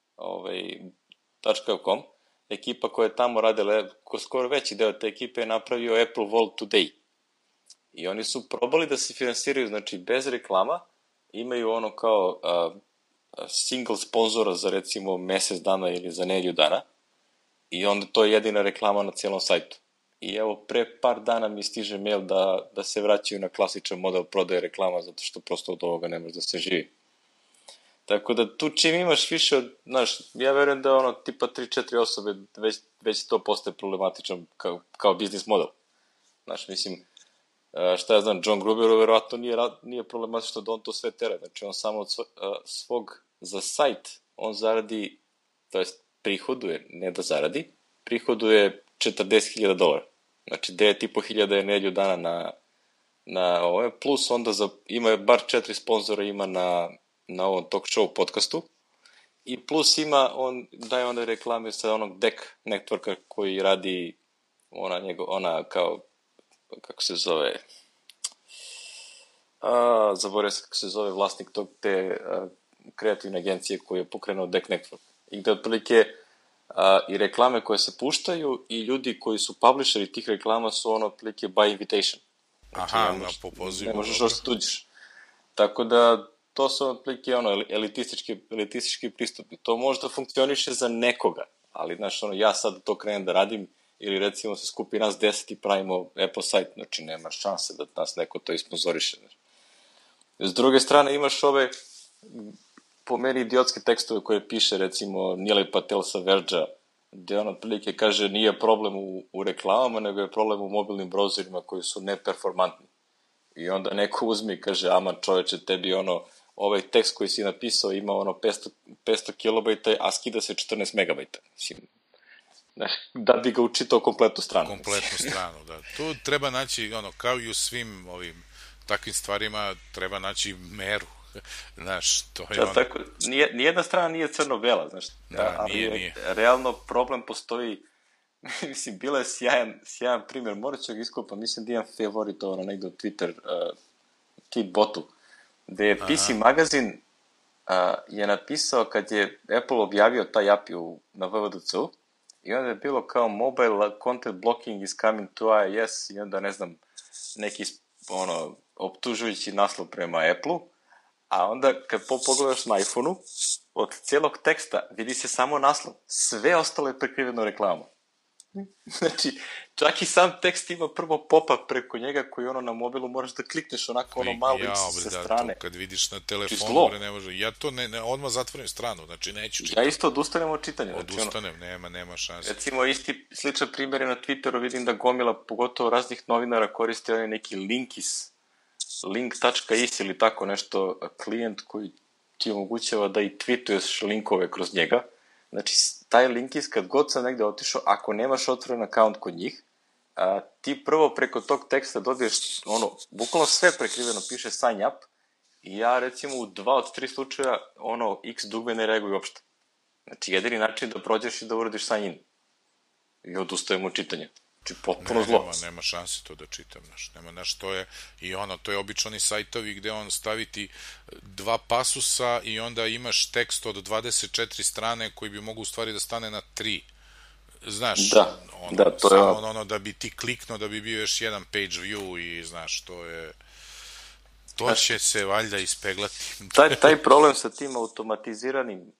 Speaker 2: .com, ekipa koja je tamo radila, skoro veći deo te ekipe je napravio Apple World Today. I oni su probali da se finansiraju, znači, bez reklama, imaju kao single sponzora za, recimo, mesec dana ili za nedjelju dana, i onda to je jedina reklama na cijelom sajtu. I evo, pre par dana mi stiže mail da se vraćaju na klasičan model prodaje reklama, zato što prosto od ovoga ne može da se živi. Tako da tu čim imaš više od, znaš, ja verujem da tipa 3-4 osobe već to postaje problematičan kao biznis model. Znaš, mislim, šta ja znam, John Gruber verovatno nije problematično da on to sve tera. Znači, on samo od svog za sajt, on zaradi, to jest prihoduje, ne da zaradi, prihoduje $40,000. Znači, $9,500 je nedjelju dana na ove, plus onda ima bar 4 sponzora ima na ovom talk show podcastu, i plus on daje one reklame sa onog DEC networka koji radi ona kao, kako se zove, zaboravio se kako se zove vlasnik te kreativne agencije koju je pokrenuo DEC network. I gde otprilike i reklame koje se puštaju i ljudi koji su publisheri tih reklama su otprilike by invitation. Znači,
Speaker 1: po pozivu.
Speaker 2: Ne možeš još tuđiš. Tako da to su otprilike elitistički pristup. I to možda funkcioniše za nekoga, ali znaš, ja sad to krenem da radim, ili recimo se skupi nas 10 i pravimo Apple site, znači nema šanse da nas neko to isponzoriše. S druge strane imaš ove po meni idiotske tekstove koje piše recimo Nilay Patel sa Verge-a, gde on otprilike kaže nije problem u reklamama, nego je problem u mobilnim browserima koji su neperformantni. I onda neko uzme i kaže, aman čoveče, tebi ovaj tekst koji si napisao ima 500 kilobajta, a skida se 14 megabajta. Mislim, da bi ga učitao kompletnu stranu.
Speaker 1: Kompletnu stranu, da. Tu treba naći, kao i u svim ovim takvim stvarima, treba naći meru. Znaš, to je
Speaker 2: tako, nijedna strana nije crno-bela, znaš.
Speaker 1: Da,
Speaker 2: ali
Speaker 1: nije.
Speaker 2: Realno problem postoji, mislim, bilo je sjajan primjer, morat ću ga iskupa, mislim da imam favoritovano negde u Twitter tweetbotu, gde je PC Magazin je napisao kad je Apple objavio taj API na WWDC-u, i onda je bilo kao mobile content blocking is coming to iOS, i onda ne znam, neki optužujući naslov prema Apple-u, a onda kad pogledaš na iPhone-u, od cijelog teksta vidi se samo naslov, sve ostalo je prekriveno reklamom. Znači, čak i sam tekst ima prvo pop-up preko njega koji na mobilu moraš da klikneš onako malo sa strane.
Speaker 1: To kad vidiš na telefonu, ne može. Ja to odmah zatvorim stranu, znači neću čitati.
Speaker 2: Ja isto odustanem od čitanja.
Speaker 1: Odustanem, nema šanse.
Speaker 2: Recimo, sličan primjer je na Twitteru, vidim da gomila, pogotovo raznih novinara, koriste onaj neki link.is ili tako nešto, klijent koji ti omogućava da i tweetuješ linkove kroz njega. Znači, taj linkis, kad god sam negde otišao, ako nemaš otvoren akaunt kod njih, ti prvo preko tog teksta dobiješ, bukvalno sve prekriveno piše sign up, i ja, recimo, u 2 od 3 slučaja, x dugme ne reaguju uopšte. Znači, jedini način da prođeš i da uradiš sign in. I odustajem od čitanja. Znači, potpuno zlo.
Speaker 1: Nema šanse to da čitam, to je, i to je obično oni sajtovi gde on staviti 2 pasusa i onda imaš tekst od 24 strane koji bi mogu u stvari da stane na 3. Znaš,
Speaker 2: to je
Speaker 1: samo da bi ti kliknuo, da bi bio još jedan page view i znaš, to će se valjda ispeglati.
Speaker 2: Taj problem sa tim automatiziranim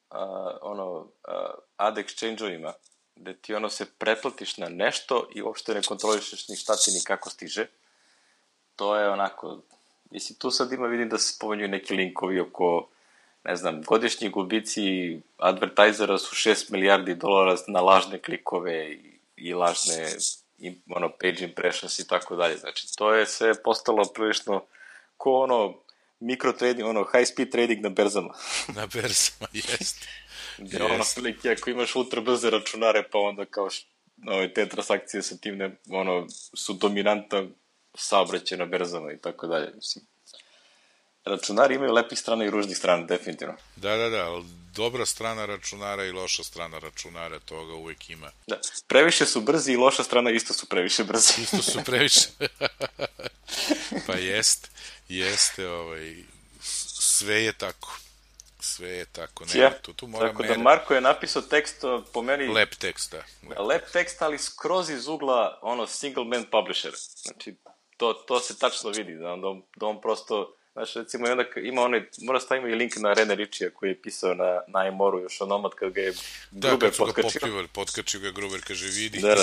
Speaker 2: ad exchange-ovima, gde ti se pretplatiš na nešto i uopšte ne kontrolišeš ni šta ti ni kako stiže, to je onako, mislim, tu sad vidim da se spomenju neki linkovi oko, ne znam, godišnji gubici advertajzera su $6 milijardi na lažne klikove i lažne page impressions i tako dalje. Znači, to je sve postalo prilično ko mikrotrading, high speed trading na berzama.
Speaker 1: Na berzama, jeste.
Speaker 2: Gde prilike, ako imaš ultra brze računare, pa onda kao te transakcije sa tim su dominantna saobraćaj na berzama i tako dalje. računari imaju lepih strana i ružnih strana, definitivno.
Speaker 1: Da, ali dobra strana računara i loša strana računara, toga uvek ima.
Speaker 2: Da, previše su brzi i loša strana isto su previše brzi.
Speaker 1: Isto su previše. Pa jeste, sve je tako. Sve je tako. Ne, tu mora
Speaker 2: tako da Marko je napisao tekst, po meni...
Speaker 1: Lep tekst, da.
Speaker 2: Lep tekst, ali skroz iz ugla, single man publisher. Znači, to se tačno vidi, da on prosto... Znaš, recimo, ima onaj, mora stavimo i link na Rene Ritchija koji je pisao na iMoru još onomad kad ga je Gruber potkačio.
Speaker 1: Da, potkačio ga Gruber, kaže, vidi.
Speaker 2: Da.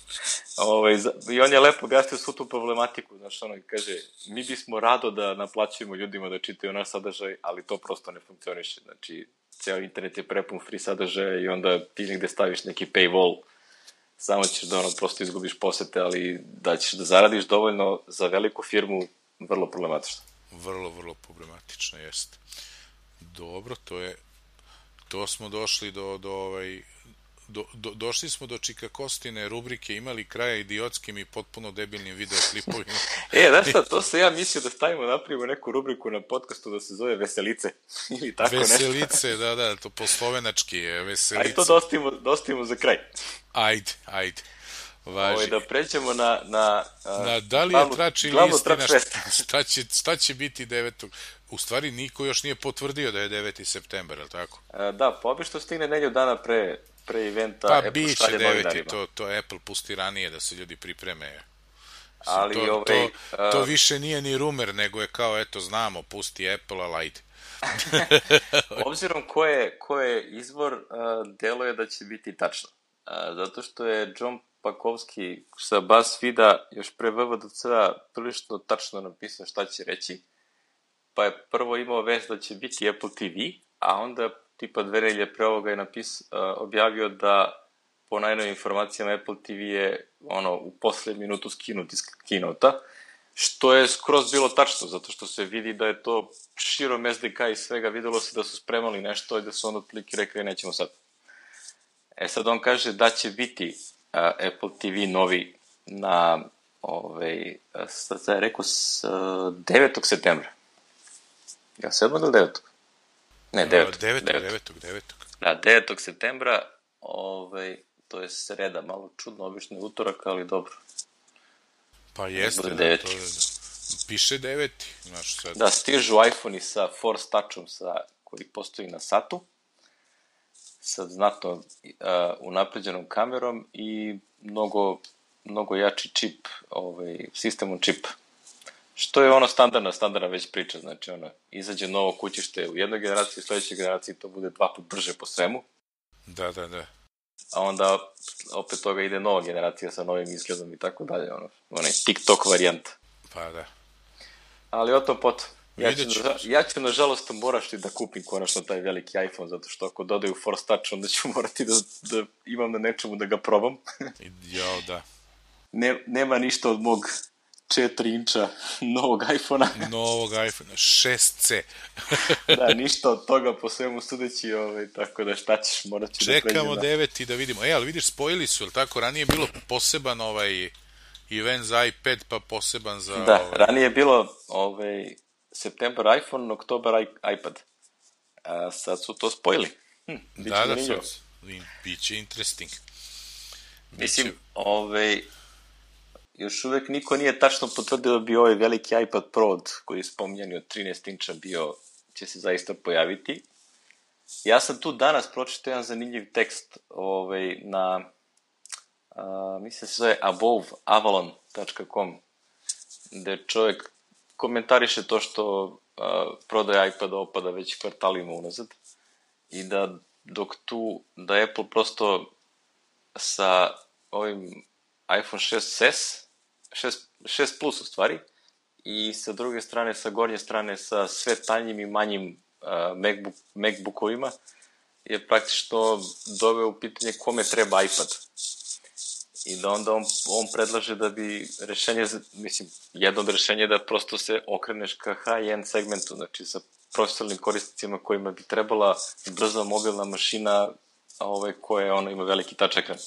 Speaker 2: I on je lepo objasnio svu tu problematiku, znaš, kaže, mi bismo rado da naplaćujemo ljudima da čitaju naš sadržaj, ali to prosto ne funkcioniše. Znači, ceo internet je prepun free sadržaja i onda ti negde staviš neki paywall, samo ćeš da prosto izgubiš posete, ali da ćeš da zaradiš dovoljno za veliku firmu, vrlo problematično.
Speaker 1: Vrlo problematično, jeste. Dobro, to smo došli došli smo do Čikakostine rubrike imali kraja idiotskim i potpuno debilnim videoklipovima.
Speaker 2: Znaš šta, to se ja mislio da stavimo napravimo neku rubriku na podcastu da se zove Veselice. Ili tako
Speaker 1: Veselice, nešto. Da, to po slovenački je Veselice.
Speaker 2: Ajde to dostavimo za kraj.
Speaker 1: Ajde. Važi.
Speaker 2: Da pređemo na
Speaker 1: da li je trač ili istina, šta će biti 9. U stvari, niko još nije potvrdio da je 9. september, je li tako?
Speaker 2: Da, pa obično stigne nedelju dana pre eventa.
Speaker 1: Pa biće 9. To Apple pusti ranije da se ljudi pripreme. Ali to više nije ni rumer, nego je kao, eto, znamo, pusti Apple, ali ajde.
Speaker 2: Obzirom ko je izvor, deluje da će biti tačno. Zato što je John Pakovski sa BuzzFeeda još pre VVDC-a prilično tačno napisao šta će reći, pa je prvo imao vest da će biti Apple TV, a onda tipa 2 nedelje pre ovoga je objavio da po najnovim informacijama Apple TV je u poslednju minutu skinut iz Keynota, što je skroz bilo tačno, zato što se vidi da je to širom SDK i svega, videlo se da su spremali nešto i da su otprilike rekli nećemo sad. Sad on kaže da će biti Apple TV novi na, sad je rekao, 9. septembra. Ja, 7. ili 9. Ne, 9. Da, 9. septembra, to je sreda, malo čudno, obično je utorak, ali dobro.
Speaker 1: Pa jeste, to piše 9.
Speaker 2: Da, stižu iPhone-i sa Force Touchom koji postoji na satu, sa znatno unapređenom kamerom i mnogo jači čip, sistem on čip. Što je standardna već priča, znači izađe novo kućište u jednoj generaciji, u sledećoj generaciji to bude 2 puta brže po svemu.
Speaker 1: Da.
Speaker 2: A onda opet toga ide nova generacija sa novim izgledom i tako dalje, onaj TikTok varijant.
Speaker 1: Pa da.
Speaker 2: Ali o tom potom. Ja ću nažalost morati da kupim konačno taj veliki iPhone, zato što ako dodaju Force Touch, onda ću morati da imam na nečemu da ga probam.
Speaker 1: Jao, da.
Speaker 2: Nema ništa od mog 4 inča novog iPhone-a.
Speaker 1: 6C.
Speaker 2: Da, ništa od toga po svemu sudeći, tako da šta ćeš, morat ću da pređem.
Speaker 1: Čekamo 9. da vidimo. Ali vidiš, spojili su, ili tako? Ranije je bilo poseban event za iPad, pa poseban za...
Speaker 2: Da, ranije je bilo september iPhone, oktober iPad. A sad su to spojili.
Speaker 1: Da, biće interesting.
Speaker 2: Mislim, još uvek niko nije tačno potvrdio da bi ovaj veliki iPad Pro koji je spominjani od 13 inča će se zaista pojaviti. Ja sam tu danas pročitao jedan zanimljiv tekst na mislim se zove aboveavalon.com, gde čovjek komentariše to što prodaja iPada opada već kvartalima unazad i da da Apple prosto sa ovim iPhone 6s, 6 Plus u stvari, i sa druge strane, sa gornje strane, sa sve tanjim i manjim MacBookovima, je praktično doveo u pitanje kome treba iPad. I da onda on predlaže da bi jedno od rešenja je da prosto se okreneš ka high-end segmentu, znači sa profesionalnim korisnicima kojima bi trebala brza mobilna mašina koja ima veliki touch ekran.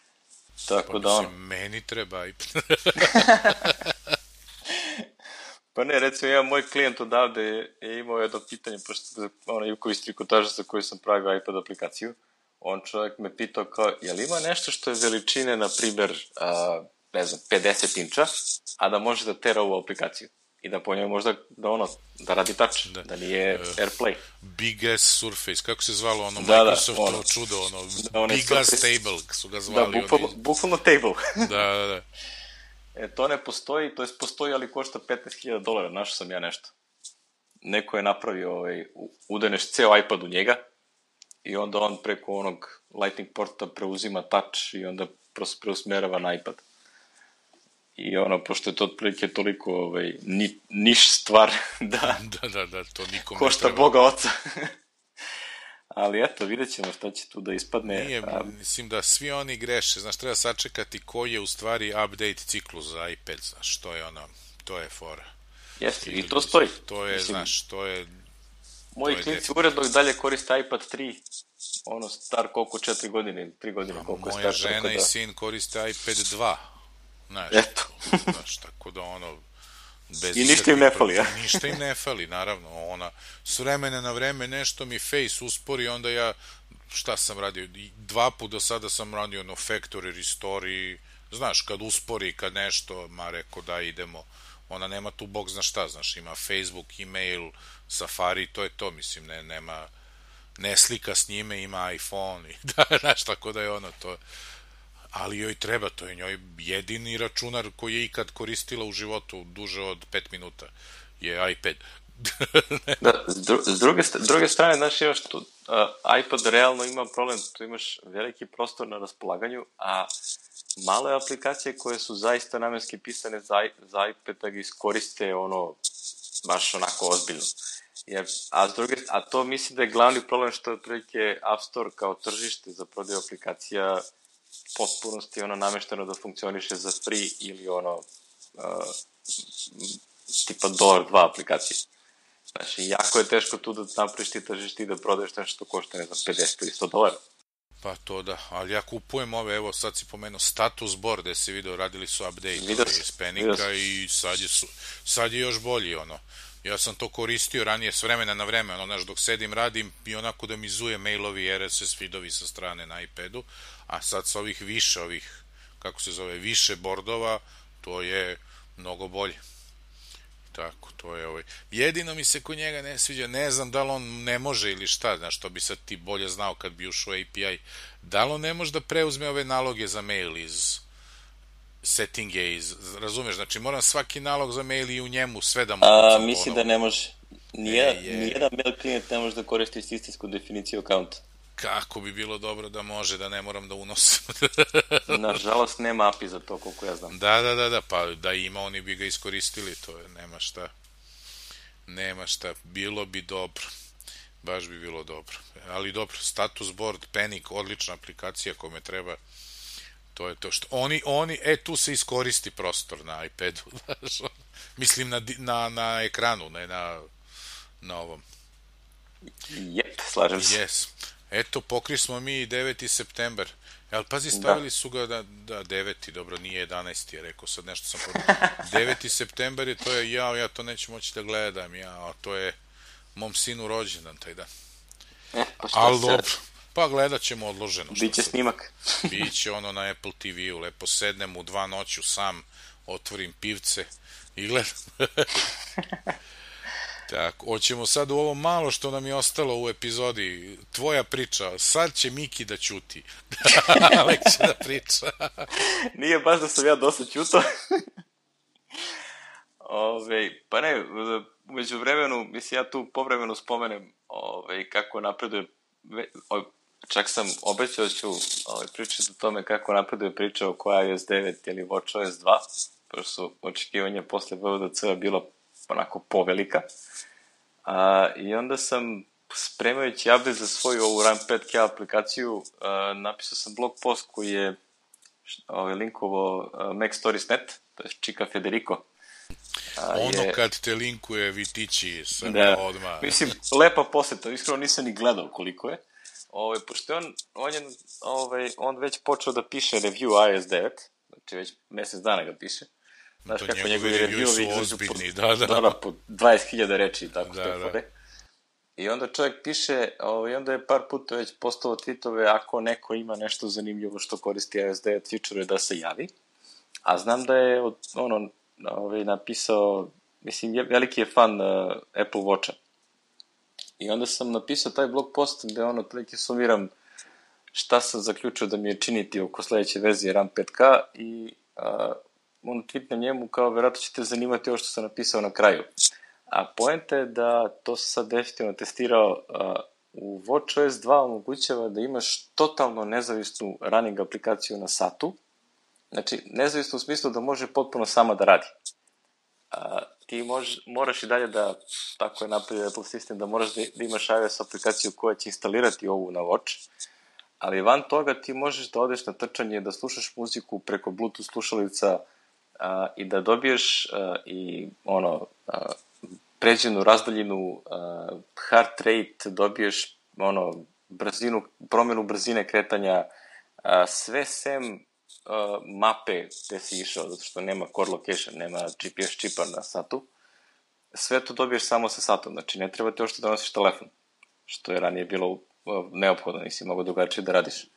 Speaker 2: Tako da
Speaker 1: meni treba iPad.
Speaker 2: Pa ne, recimo, jedan moj klijent odavde je imao jedno pitanje, pošto onaj Juković trikotaža za koju sam pravio iPad aplikaciju, on čovjek me pitao kao, jel ima nešto što je veličine, na primjer, ne znam, 50 inča, a da može da tera ovu aplikaciju? I da po njoj možda, da radi touch, da nije AirPlay.
Speaker 1: Big Ass Surface, kako se zvalo ono, Microsoftovo čudo, Big Ass Table su ga zvali.
Speaker 2: Da, bukvalno table.
Speaker 1: Da.
Speaker 2: To ne postoji, to je postoji, ali košta $15,000, našao sam ja nešto. Neko je napravio, udeneš ceo iPad u njega i onda on preko onog Lightning porta preuzima touch i onda preusmerava na iPad. I pošto je to otprilike toliko niš stvar da
Speaker 1: to nikom
Speaker 2: košta Boga oca. Ali eto, vidjet ćemo šta će tu da ispadne.
Speaker 1: Nije, mislim da svi oni greše, znaš, treba sačekati koji je u stvari update ciklus za iPad, znaš, to je fora.
Speaker 2: Jeste, i to stoji.
Speaker 1: To je, znaš, to je...
Speaker 2: Moji klinci uredno dalje koriste iPad 3, star koliko 4 godine ili 3 godine koliko je star.
Speaker 1: Moja žena i sin koriste iPad 2, znaš, tako da
Speaker 2: i ništa im ne fali, ja?
Speaker 1: Ništa im ne fali, naravno, s vremena na vreme nešto mi Face uspori, onda ja, šta sam radio, 2 put do sada sam radio Factory Restore, znaš, kad uspori, kad nešto, reko da idemo, ona nema tu bog zna šta, znaš, ima Facebook, email, Safari, to je to, mislim, ne slika s njime, ima iPhone, znaš, tako da je to... Ali joj treba, to je njoj jedini računar koji je ikad koristila u životu duže od 5 minuta, je iPad.
Speaker 2: Da, s druge strane, znaš, imaš tu, iPad realno ima problem, tu imaš veliki prostor na raspolaganju, a male aplikacije koje su zaista namenski pisane za iPad da ga iskoriste, baš onako ozbiljno. A to mislim da je glavni problem što je otprilike App Store kao tržište za prodaju aplikacija potpunosti namešteno da funkcioniše za free ili tipa $2 aplikacije. Znači, jako je teško tu da napraviš ti tržište i da prodaješ nešto što košta, ne znam, $50 ili $100.
Speaker 1: Pa to da, ali ja kupujem ove, evo sad si pomenuo Status Board, gde si video, radili su update iz Panika i sad je još bolji, Ja sam to koristio ranije s vremena na vreme, znaš, dok sedim, radim i onako da mi zuje mailovi, RSS feedovi sa strane na iPadu, a sad sa više bordova, to je mnogo bolje. Tako, to je Jedino mi se kod njega ne sviđa, ne znam da li on ne može ili šta, znaš, to bi sad ti bolje znao kad bi ušao API, da li on ne može da preuzme ove naloge za mail iz settinge, razumeš, znači moram svaki nalog za mail i u njemu sve da mogu.
Speaker 2: Mislim da ne može. Nijedan mail klijent ne može da koristi sistemsku definiciju akaunta.
Speaker 1: Kako bi bilo dobro da može, da ne moram da unosim.
Speaker 2: Nažalost, nema API za to, koliko ja znam.
Speaker 1: Da, pa da ima, oni bi ga iskoristili, to je, nema šta, bilo bi dobro, baš bi bilo dobro, ali dobro, Status Board, Panic, odlična aplikacija kome treba, to je to što, tu se iskoristi prostor na iPadu, mislim na ekranu, ne na ovom.
Speaker 2: Jep, slažem se.
Speaker 1: Yes. Eto, pokri smo mi 9. september. Ali pazi, stavili su ga da 9. dobro, nije 11. je rekao, sad nešto sam podao. 9. september je, to je, ja to neću moći da gledam, a to je mom sinu rođendan taj dan. Ali dobro, pa gledat ćemo odloženo.
Speaker 2: Biće snimak.
Speaker 1: Biće na Apple TV-u, lepo sednem u 2 noću sam, otvorim pivce i gledam. Tako, hoćemo sad u ovo malo što nam je ostalo u epizodi, tvoja priča, sad će Miki da ćuti. Alek će da priča.
Speaker 2: Nije baš da sam ja dosta ćutao. Pa ne, umeđu vremenu, mislim, ja tu povremeno spomenem kako napreduje, čak sam obećao ću pričati o tome kako napreduje priča oko iOS 9 ili WatchOS 2, pošto su očekivanja posle WWDC bila onako povelika. I onda sam, spremajući update za svoju ovu RAM5K aplikaciju, napisao sam blog post koji je linkovo MacStories.net, to je Čika Federico.
Speaker 1: Kad te linkuje Vitići sam odmah.
Speaker 2: Mislim, lepa poseta, iskreno nisam ni gledao koliko je. Pošto je on već počeo da piše review iOS 9, znači već mesec dana ga piše. Znaš
Speaker 1: To
Speaker 2: kako
Speaker 1: njegovi
Speaker 2: njegovi
Speaker 1: review su
Speaker 2: review
Speaker 1: ozbiljni,
Speaker 2: po 20.000 reči i tako
Speaker 1: Da,
Speaker 2: te
Speaker 1: da.
Speaker 2: fore. I onda čovjek piše, i onda je par puta već postao tweetove, ako neko ima nešto zanimljivo što koristi ASD feature da se javi. A znam da je napisao, mislim, veliki je fan Apple Watcha. I onda sam napisao taj blog post gde otprilike sumiram šta sam zaključio da mi je činiti oko sledeće verzije RAM 5K i tweetnem njemu kao verovatno ćete zanimati ovo što sam napisao na kraju. A poenta je da to sam sad definitivno testirao, u WatchOS 2 omogućava da imaš totalno nezavisnu running aplikaciju na satu. Znači, nezavisno u smislu da može potpuno sama da radi. Ti moraš i dalje da, tako je napravio Apple sistem, da moraš da imaš iOS aplikaciju koja će instalirati ovu na Watch, ali van toga ti možeš da odeš na trčanje, da slušaš muziku preko Bluetooth slušalica i da dobiješ pređenu razdaljinu, heart rate, dobiješ promenu brzine kretanja, sve sem mape gde si išao, zato što nema core location, nema GPS čipa na satu. Sve to dobiješ samo sa satom, znači ne treba ti ošto da nosiš telefon, što je ranije bilo neophodno, nisi mogo drugačije da radiš.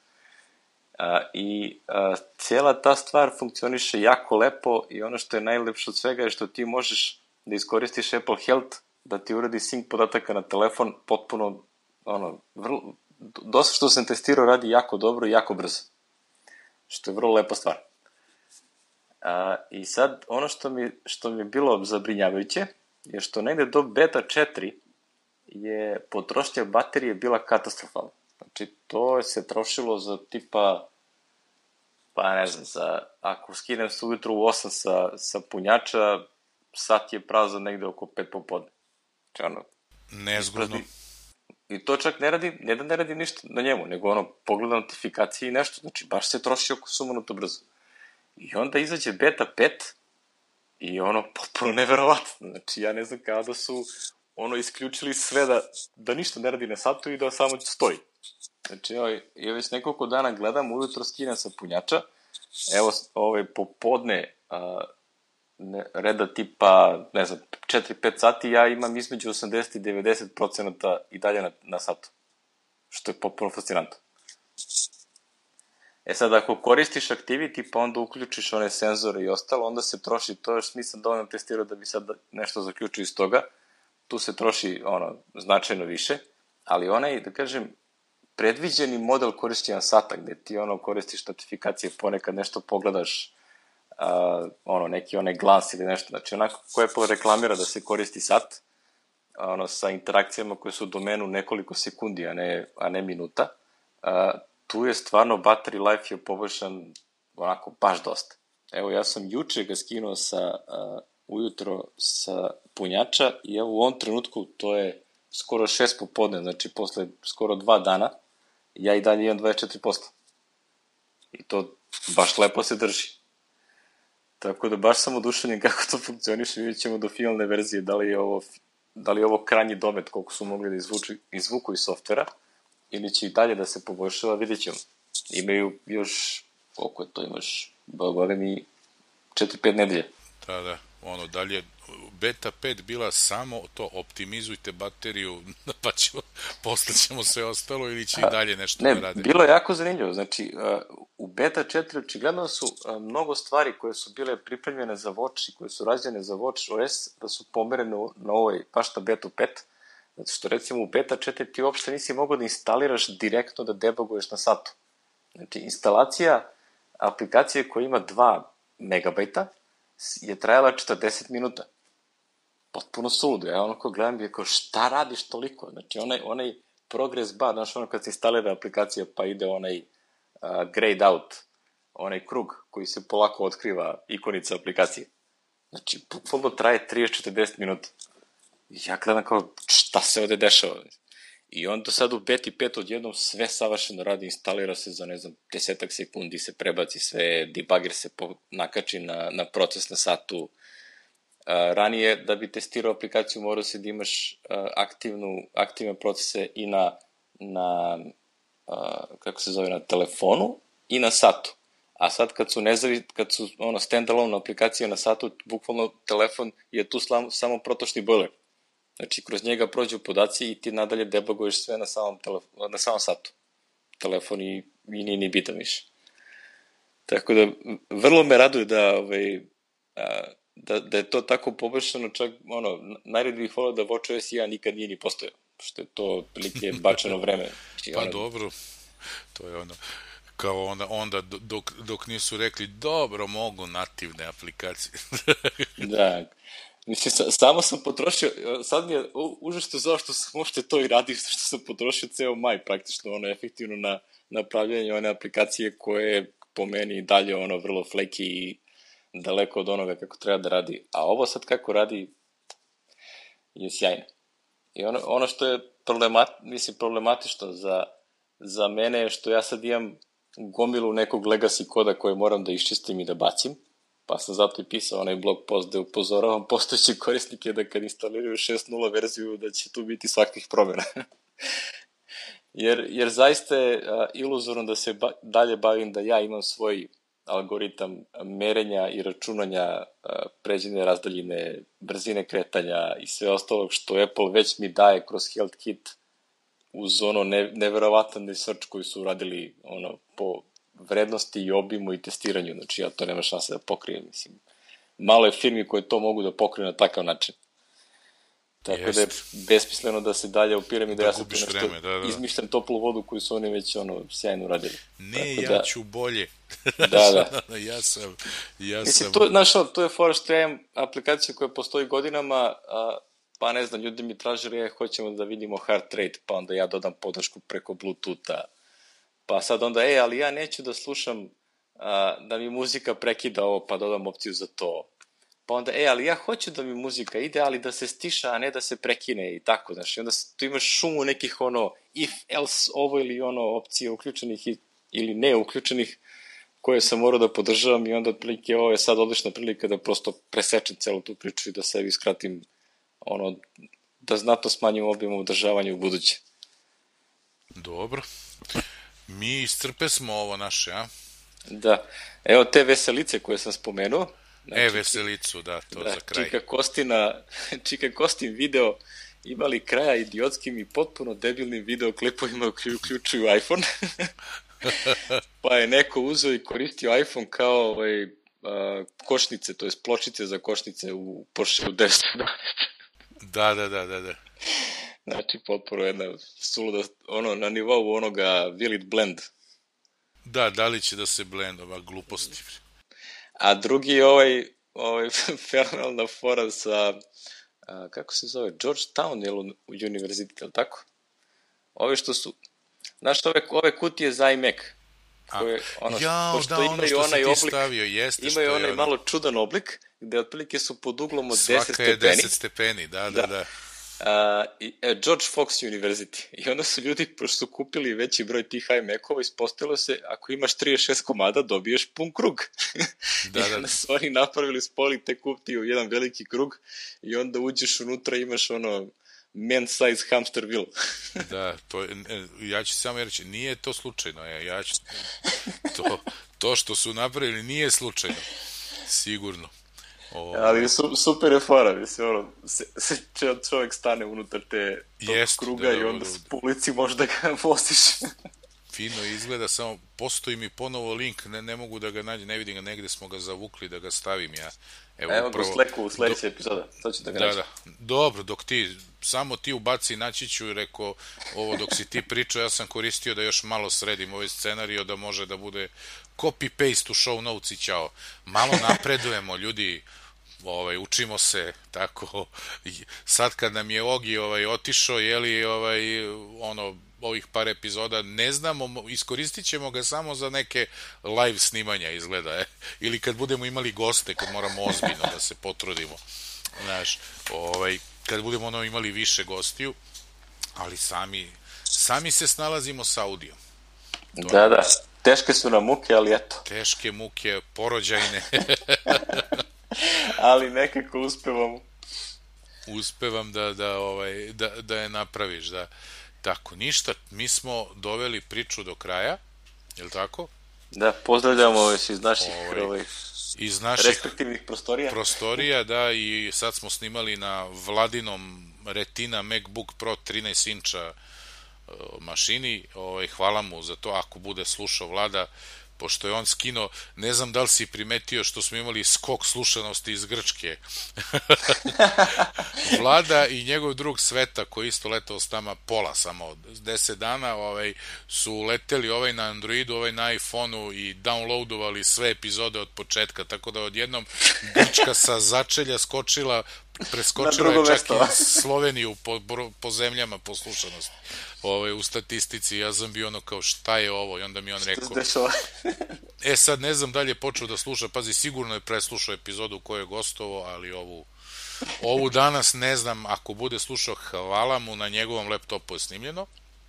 Speaker 2: Cijela ta stvar funkcioniše jako lepo i ono što je najlepše od svega je što ti možeš da iskoristiš Apple Health, da ti uradi sync podataka na telefon, potpuno, dosta što sam testirao radi jako dobro i jako brzo. Što je vrlo lepa stvar. I sad, ono što mi je bilo zabrinjavajuće, je što negde do beta 4 je potrošnja baterije bila katastrofalna. Znači, to se trošilo za tipa, pa ne znam, ako skinem se ujutru u 8 sa punjača, sat je prazan negde oko 5 popodne. Znači,
Speaker 1: nezgodno.
Speaker 2: I to čak ne radi ništa na njemu, nego pogleda notifikacije i nešto, znači baš se troši oko sumanuto brzo. I onda izađe beta 5 i potpuno neverovatno, znači ja ne znam kada da su isključili sve da ništa ne radi na satu i da samo stoji. Znači, ja već nekoliko dana gledam, ujutro skinem sa punjača, evo popodne reda tipa, ne znam, 4-5 sati, ja imam između 80 i 90% i dalje na satu. Što je potpuno fascinantno. Sad, ako koristiš Activity, pa onda uključiš one senzore i ostalo, onda se troši, to još nisam dovoljno testirao da bi sad nešto zaključio iz toga, tu se troši, značajno više, ali onaj, da kažem, predviđeni model korišćenja sata, gde ti, koristiš notifikacije, ponekad nešto pogledaš, neki glans ili nešto, znači onako ko Apple reklamira da se koristi sat, sa interakcijama koje su u domenu nekoliko sekundi, a ne minuta, tu je stvarno battery life je poboljšan onako baš dosta. Evo, ja sam juče ga skinuo ujutro sa punjača i evo u ovom trenutku to je skoro 6 popodne, znači posle skoro 2 dana, ja i dalje imam 24%. I to baš lepo se drži. Tako da baš sam oduševljen kako to funkcioniše, vidjet ćemo do finalne verzije da li je ovo krajnji domet koliko su mogli da izvuku iz softvera ili će i dalje da se poboljšava, vidjet ćemo. Imaju još, koliko je to imaš, bogove mi 4-5 nedelje.
Speaker 1: Da, dalje, beta 5 bila samo to, optimizujte bateriju, pa posle ćemo sve ostalo ili će i dalje nešto da radi.
Speaker 2: Ne, bilo je jako zanimljivo, znači, u beta 4 očigledno su mnogo stvari koje su bile pripremljene za Watch i koje su rađene za Watch OS, da su pomerene na baš na beta 5, zato što recimo u beta 4 ti uopšte nisi mogao da instaliraš direktno da debuguješ na satu. Znači, instalacija aplikacije koja ima 2 megabajta je trajala 40 minuta. Potpuno suludo. Ja ko gledam je kao šta radiš toliko? Znači, onaj progress bar, znaš kad se instalira aplikacija pa ide onaj grayed out, onaj krug koji se polako otkriva ikonica aplikacije. Znači, bukvalno traje 30-40 minuta. Ja gledam kao šta se ovde dešava? I onda sad u beti 5 odjednom sve savršeno radi, instalira se za, ne znam, 10 sekundi, se prebaci sve, debugger se nakači na proces na satu. Ranije, da bi testirao aplikaciju, morao se da imaš aktivne procese i na kako se zove, na telefonu i na satu. A sad kad su standalone aplikacije na satu, bukvalno telefon je tu samo protočni bojler. Znači, kroz njega prođu podaci i ti nadalje debuguješ sve na samom satu. Telefon i nije ni bitan više. Tako da, vrlo me raduje da je to tako poboljšano, čak, najred bih volao da WatchOS 1 nikad nije ni postojao, što je to prilike bačeno vreme.
Speaker 1: Pa dobro, to je kao onda dok nisu rekli, dobro, mogu nativne aplikacije.
Speaker 2: Da, mislim, samo sam potrošio, sad mi je užasno zao što sam uopšte to i radio, što sam potrošio ceo maj, praktično, efektivno na pravljanje one aplikacije koje po meni dalje, vrlo fleki i daleko od onoga kako treba da radi. A ovo sad kako radi je sjajno. I ono što je problematično za mene je što ja sad imam gomilu nekog legacy koda koje moram da iščistim i da bacim, pa sam zato i pisao onaj blog post da upozoravam postojeće korisnike da kad instaliraju 6.0 verziju da će tu biti svakih promjena. Jer zaista je iluzorno da se dalje bavim da ja imam svoj algoritam merenja i računanja pređene razdaljine, brzine kretanja i sve ostalog što Apple već mi daje kroz Health Kit uz neverovatan research koji su uradili po vrednosti i obimu i testiranju. Znači ja to nema šanse da pokrijem. Mislim, malo je firmi koje to mogu da pokriju na takav način. Tako da je besmisleno da se dalje opirem i da ja sam tu nešto izmišljam toplu vodu koju su oni već sjajno uradili.
Speaker 1: Ne, ja ću bolje.
Speaker 2: Da.
Speaker 1: Ja sam...
Speaker 2: Mislim, to je fora što ja imam aplikaciju koja postoji godinama, pa ne znam, ljudi mi tražili, hoćemo da vidimo heart rate, pa onda ja dodam podršku preko Bluetootha, pa sad onda, ali ja neću da slušam da mi muzika prekida ovo, pa dodam opciju za to. Pa onda, ali ja hoću da mi muzika ide, ali da se stiša, a ne da se prekine i tako, znaš. I onda tu imaš šumu nekih if, else, ovo ili opcije uključenih ili ne uključenih, koje sam morao da podržavam i onda otprilike ovo je sad odlična prilika da prosto presečem celu tu priču i da sebi skratim da znatno smanjim obim održavanja u buduće.
Speaker 1: Dobro. Mi iscrpe smo ovo naše, a?
Speaker 2: Da. Evo te veselice koje sam spomenuo.
Speaker 1: Znači, veselicu, da, to za kraj.
Speaker 2: Čika Kostin video imali kraja idiotskim i potpuno debilnim videoklipovima koji uključuju iPhone. Pa je neko uzeo i koristio iPhone kao košnice, to je pločice za košnice u Porsche 911.
Speaker 1: Da.
Speaker 2: Znači, potpuno jedna suluda, na nivou onoga Will it blend.
Speaker 1: Da li će da se blend, gluposti.
Speaker 2: A drugi je fenomenalna fora sa, kako se zove, Georgetown univerzity, je li tako? Ove što su, znaš ove kutije za iMac, koje,
Speaker 1: što si ti stavio, jeste.
Speaker 2: Imaju onaj malo čudan oblik, gde otprilike su pod uglom od 10 stepeni.
Speaker 1: Svaka je 10 stepeni, da.
Speaker 2: George Fox University. I onda su ljudi, pošto su kupili veći broj tih iMac-ova, ispostavilo se, ako imaš 36 komada, dobiješ pun krug. I onda su oni napravili spoli te kutije u jedan veliki krug i onda uđeš unutra i imaš man size hamster wheel.
Speaker 1: Da, ja ću samo reći, nije to slučajno. To što su napravili nije slučajno. Sigurno.
Speaker 2: Ali super je fora, mislim, čovjek stane unutar tog kruga i onda s ulici možda ga voziš.
Speaker 1: Fino izgleda, samo postoji mi ponovo link, ne mogu da ga nađem, ne vidim ga, negde smo ga zavukli da ga stavim ja.
Speaker 2: Evo ga u Slacku u sledeće epizoda, sad ću da ga nađem. Da.
Speaker 1: Dobro, samo ti ubaci, naći ću, rekao, ovo dok si ti pričao, ja sam koristio da još malo sredim ovaj scenario, da može da bude copy-paste u show notes i ćao. Malo napredujemo, ljudi, učimo se, tako, sad kad nam je Ogi otišao, ovih par epizoda, ne znamo, iskoristit ćemo ga samo za neke live snimanja, izgleda, ili kad budemo imali goste, kad moramo ozbiljno da se potrudimo, znaš, kad budemo imali više gostiju, ali sami se snalazimo s audijom.
Speaker 2: Da, teške su nam muke, ali eto.
Speaker 1: Teške muke, porođajne.
Speaker 2: Ali nekako uspevamo.
Speaker 1: Uspevam da je napraviš, da. Tako, ništa, mi smo doveli priču do kraja, je li tako?
Speaker 2: Da, pozdravljamo vas iz naših
Speaker 1: iz naših
Speaker 2: respektivnih
Speaker 1: prostorija, da, i sad smo snimali na Vladinom Retina MacBook Pro 13 inča mašini. Hvala mu za to ako bude slušao Vlada, pošto je on skinuo, ne znam da li si primetio što smo imali skok slušanosti iz Grčke. Vlada i njegov drug Sveta, koji isto letao s nama pola samo od 10 dana, su leteli na Androidu, na iPhoneu i downloadovali sve epizode od početka, tako da odjednom Grčka sa začelja preskočila je čak i Sloveniju po zemljama poslušanosti. U statistici, ja sam bio ono kao šta je ovo, i onda mi on rekao sad ne znam da li je počeo da sluša, pazi, sigurno je preslušao epizodu u kojoj je gostovao, ali ovu danas ne znam, ako bude slušao, hvala mu, na njegovom laptopu je snimljeno.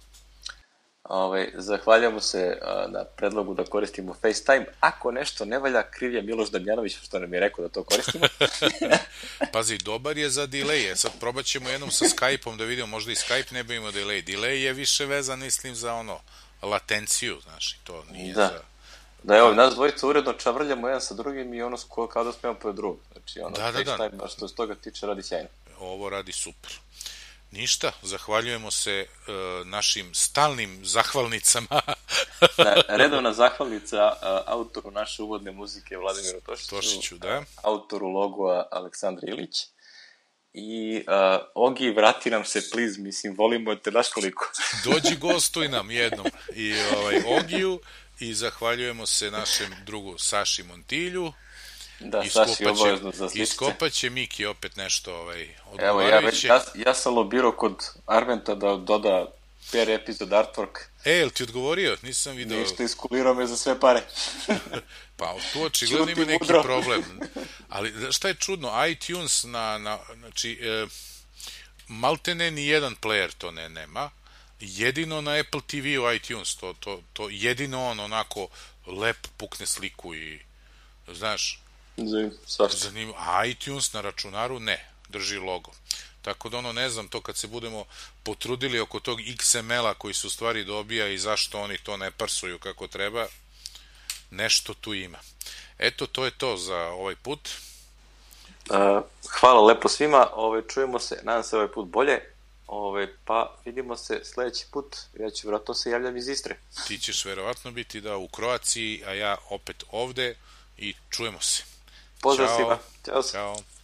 Speaker 2: Zahvaljamo se na predlogu da koristimo FaceTime. Ako nešto ne valja, kriv je Miloš Damjanović što nam je rekao da to koristimo.
Speaker 1: Pazi, dobar je za delay. Sad probat ćemo jednom sa Skype-om da vidimo, možda i Skype ne bi imao delay. Delay je više vezan, mislim, za latenciju, znaš, i to nije za...
Speaker 2: Da, evo, nas dvojica uredno čavrljamo jedan sa drugim i kao da smo jedan po drugom. Znači, FaceTime, baš što se toga tiče, radi sjajno.
Speaker 1: Ovo radi super. Ništa, zahvaljujemo se našim stalnim zahvalnicama.
Speaker 2: Redovna zahvalnica autoru naše uvodne muzike Vladimiru
Speaker 1: Tošiću, da.
Speaker 2: Autoru logoa Aleksandra Ilić. I Ogi, vrati nam se, please, mislim, volimo te daš koliko.
Speaker 1: Dođi, gostuj nam jednom. I Ogiju, i zahvaljujemo se našem drugu Saši Montilju.
Speaker 2: Da, Saši obavezno za sličice.
Speaker 1: Iskopaće Miki opet nešto odgovarajuće.
Speaker 2: Evo, ja sam lobirao kod Armenta da doda per epizod artwork.
Speaker 1: Jel ti odgovorio? Nisam vidio.
Speaker 2: Ništa, iskulirao me za sve pare.
Speaker 1: Pa tu očigledno ima neki problem. Ali šta je čudno, iTunes znači, maltene ni jedan player to nema. Jedino na Apple TV-u iTunes, to jedino onako lep pukne sliku i, znaš, zanimljivo. A iTunes na računaru ne, drži logo. Tako da ne znam, to kad se budemo potrudili oko tog XML-a koji se u stvari dobija i zašto oni to ne parsuju kako treba, nešto tu ima. Eto, to je to za ovaj put.
Speaker 2: Hvala lepo svima, čujemo se, nadam se ovaj put bolje. Pa vidimo se sledeći put, ja ću vjerojatno se javljam iz Istre.
Speaker 1: Ti ćeš verovatno biti u Kroaciji, a ja opet ovde i čujemo se.
Speaker 2: Pozdrav svima.
Speaker 1: Ćao.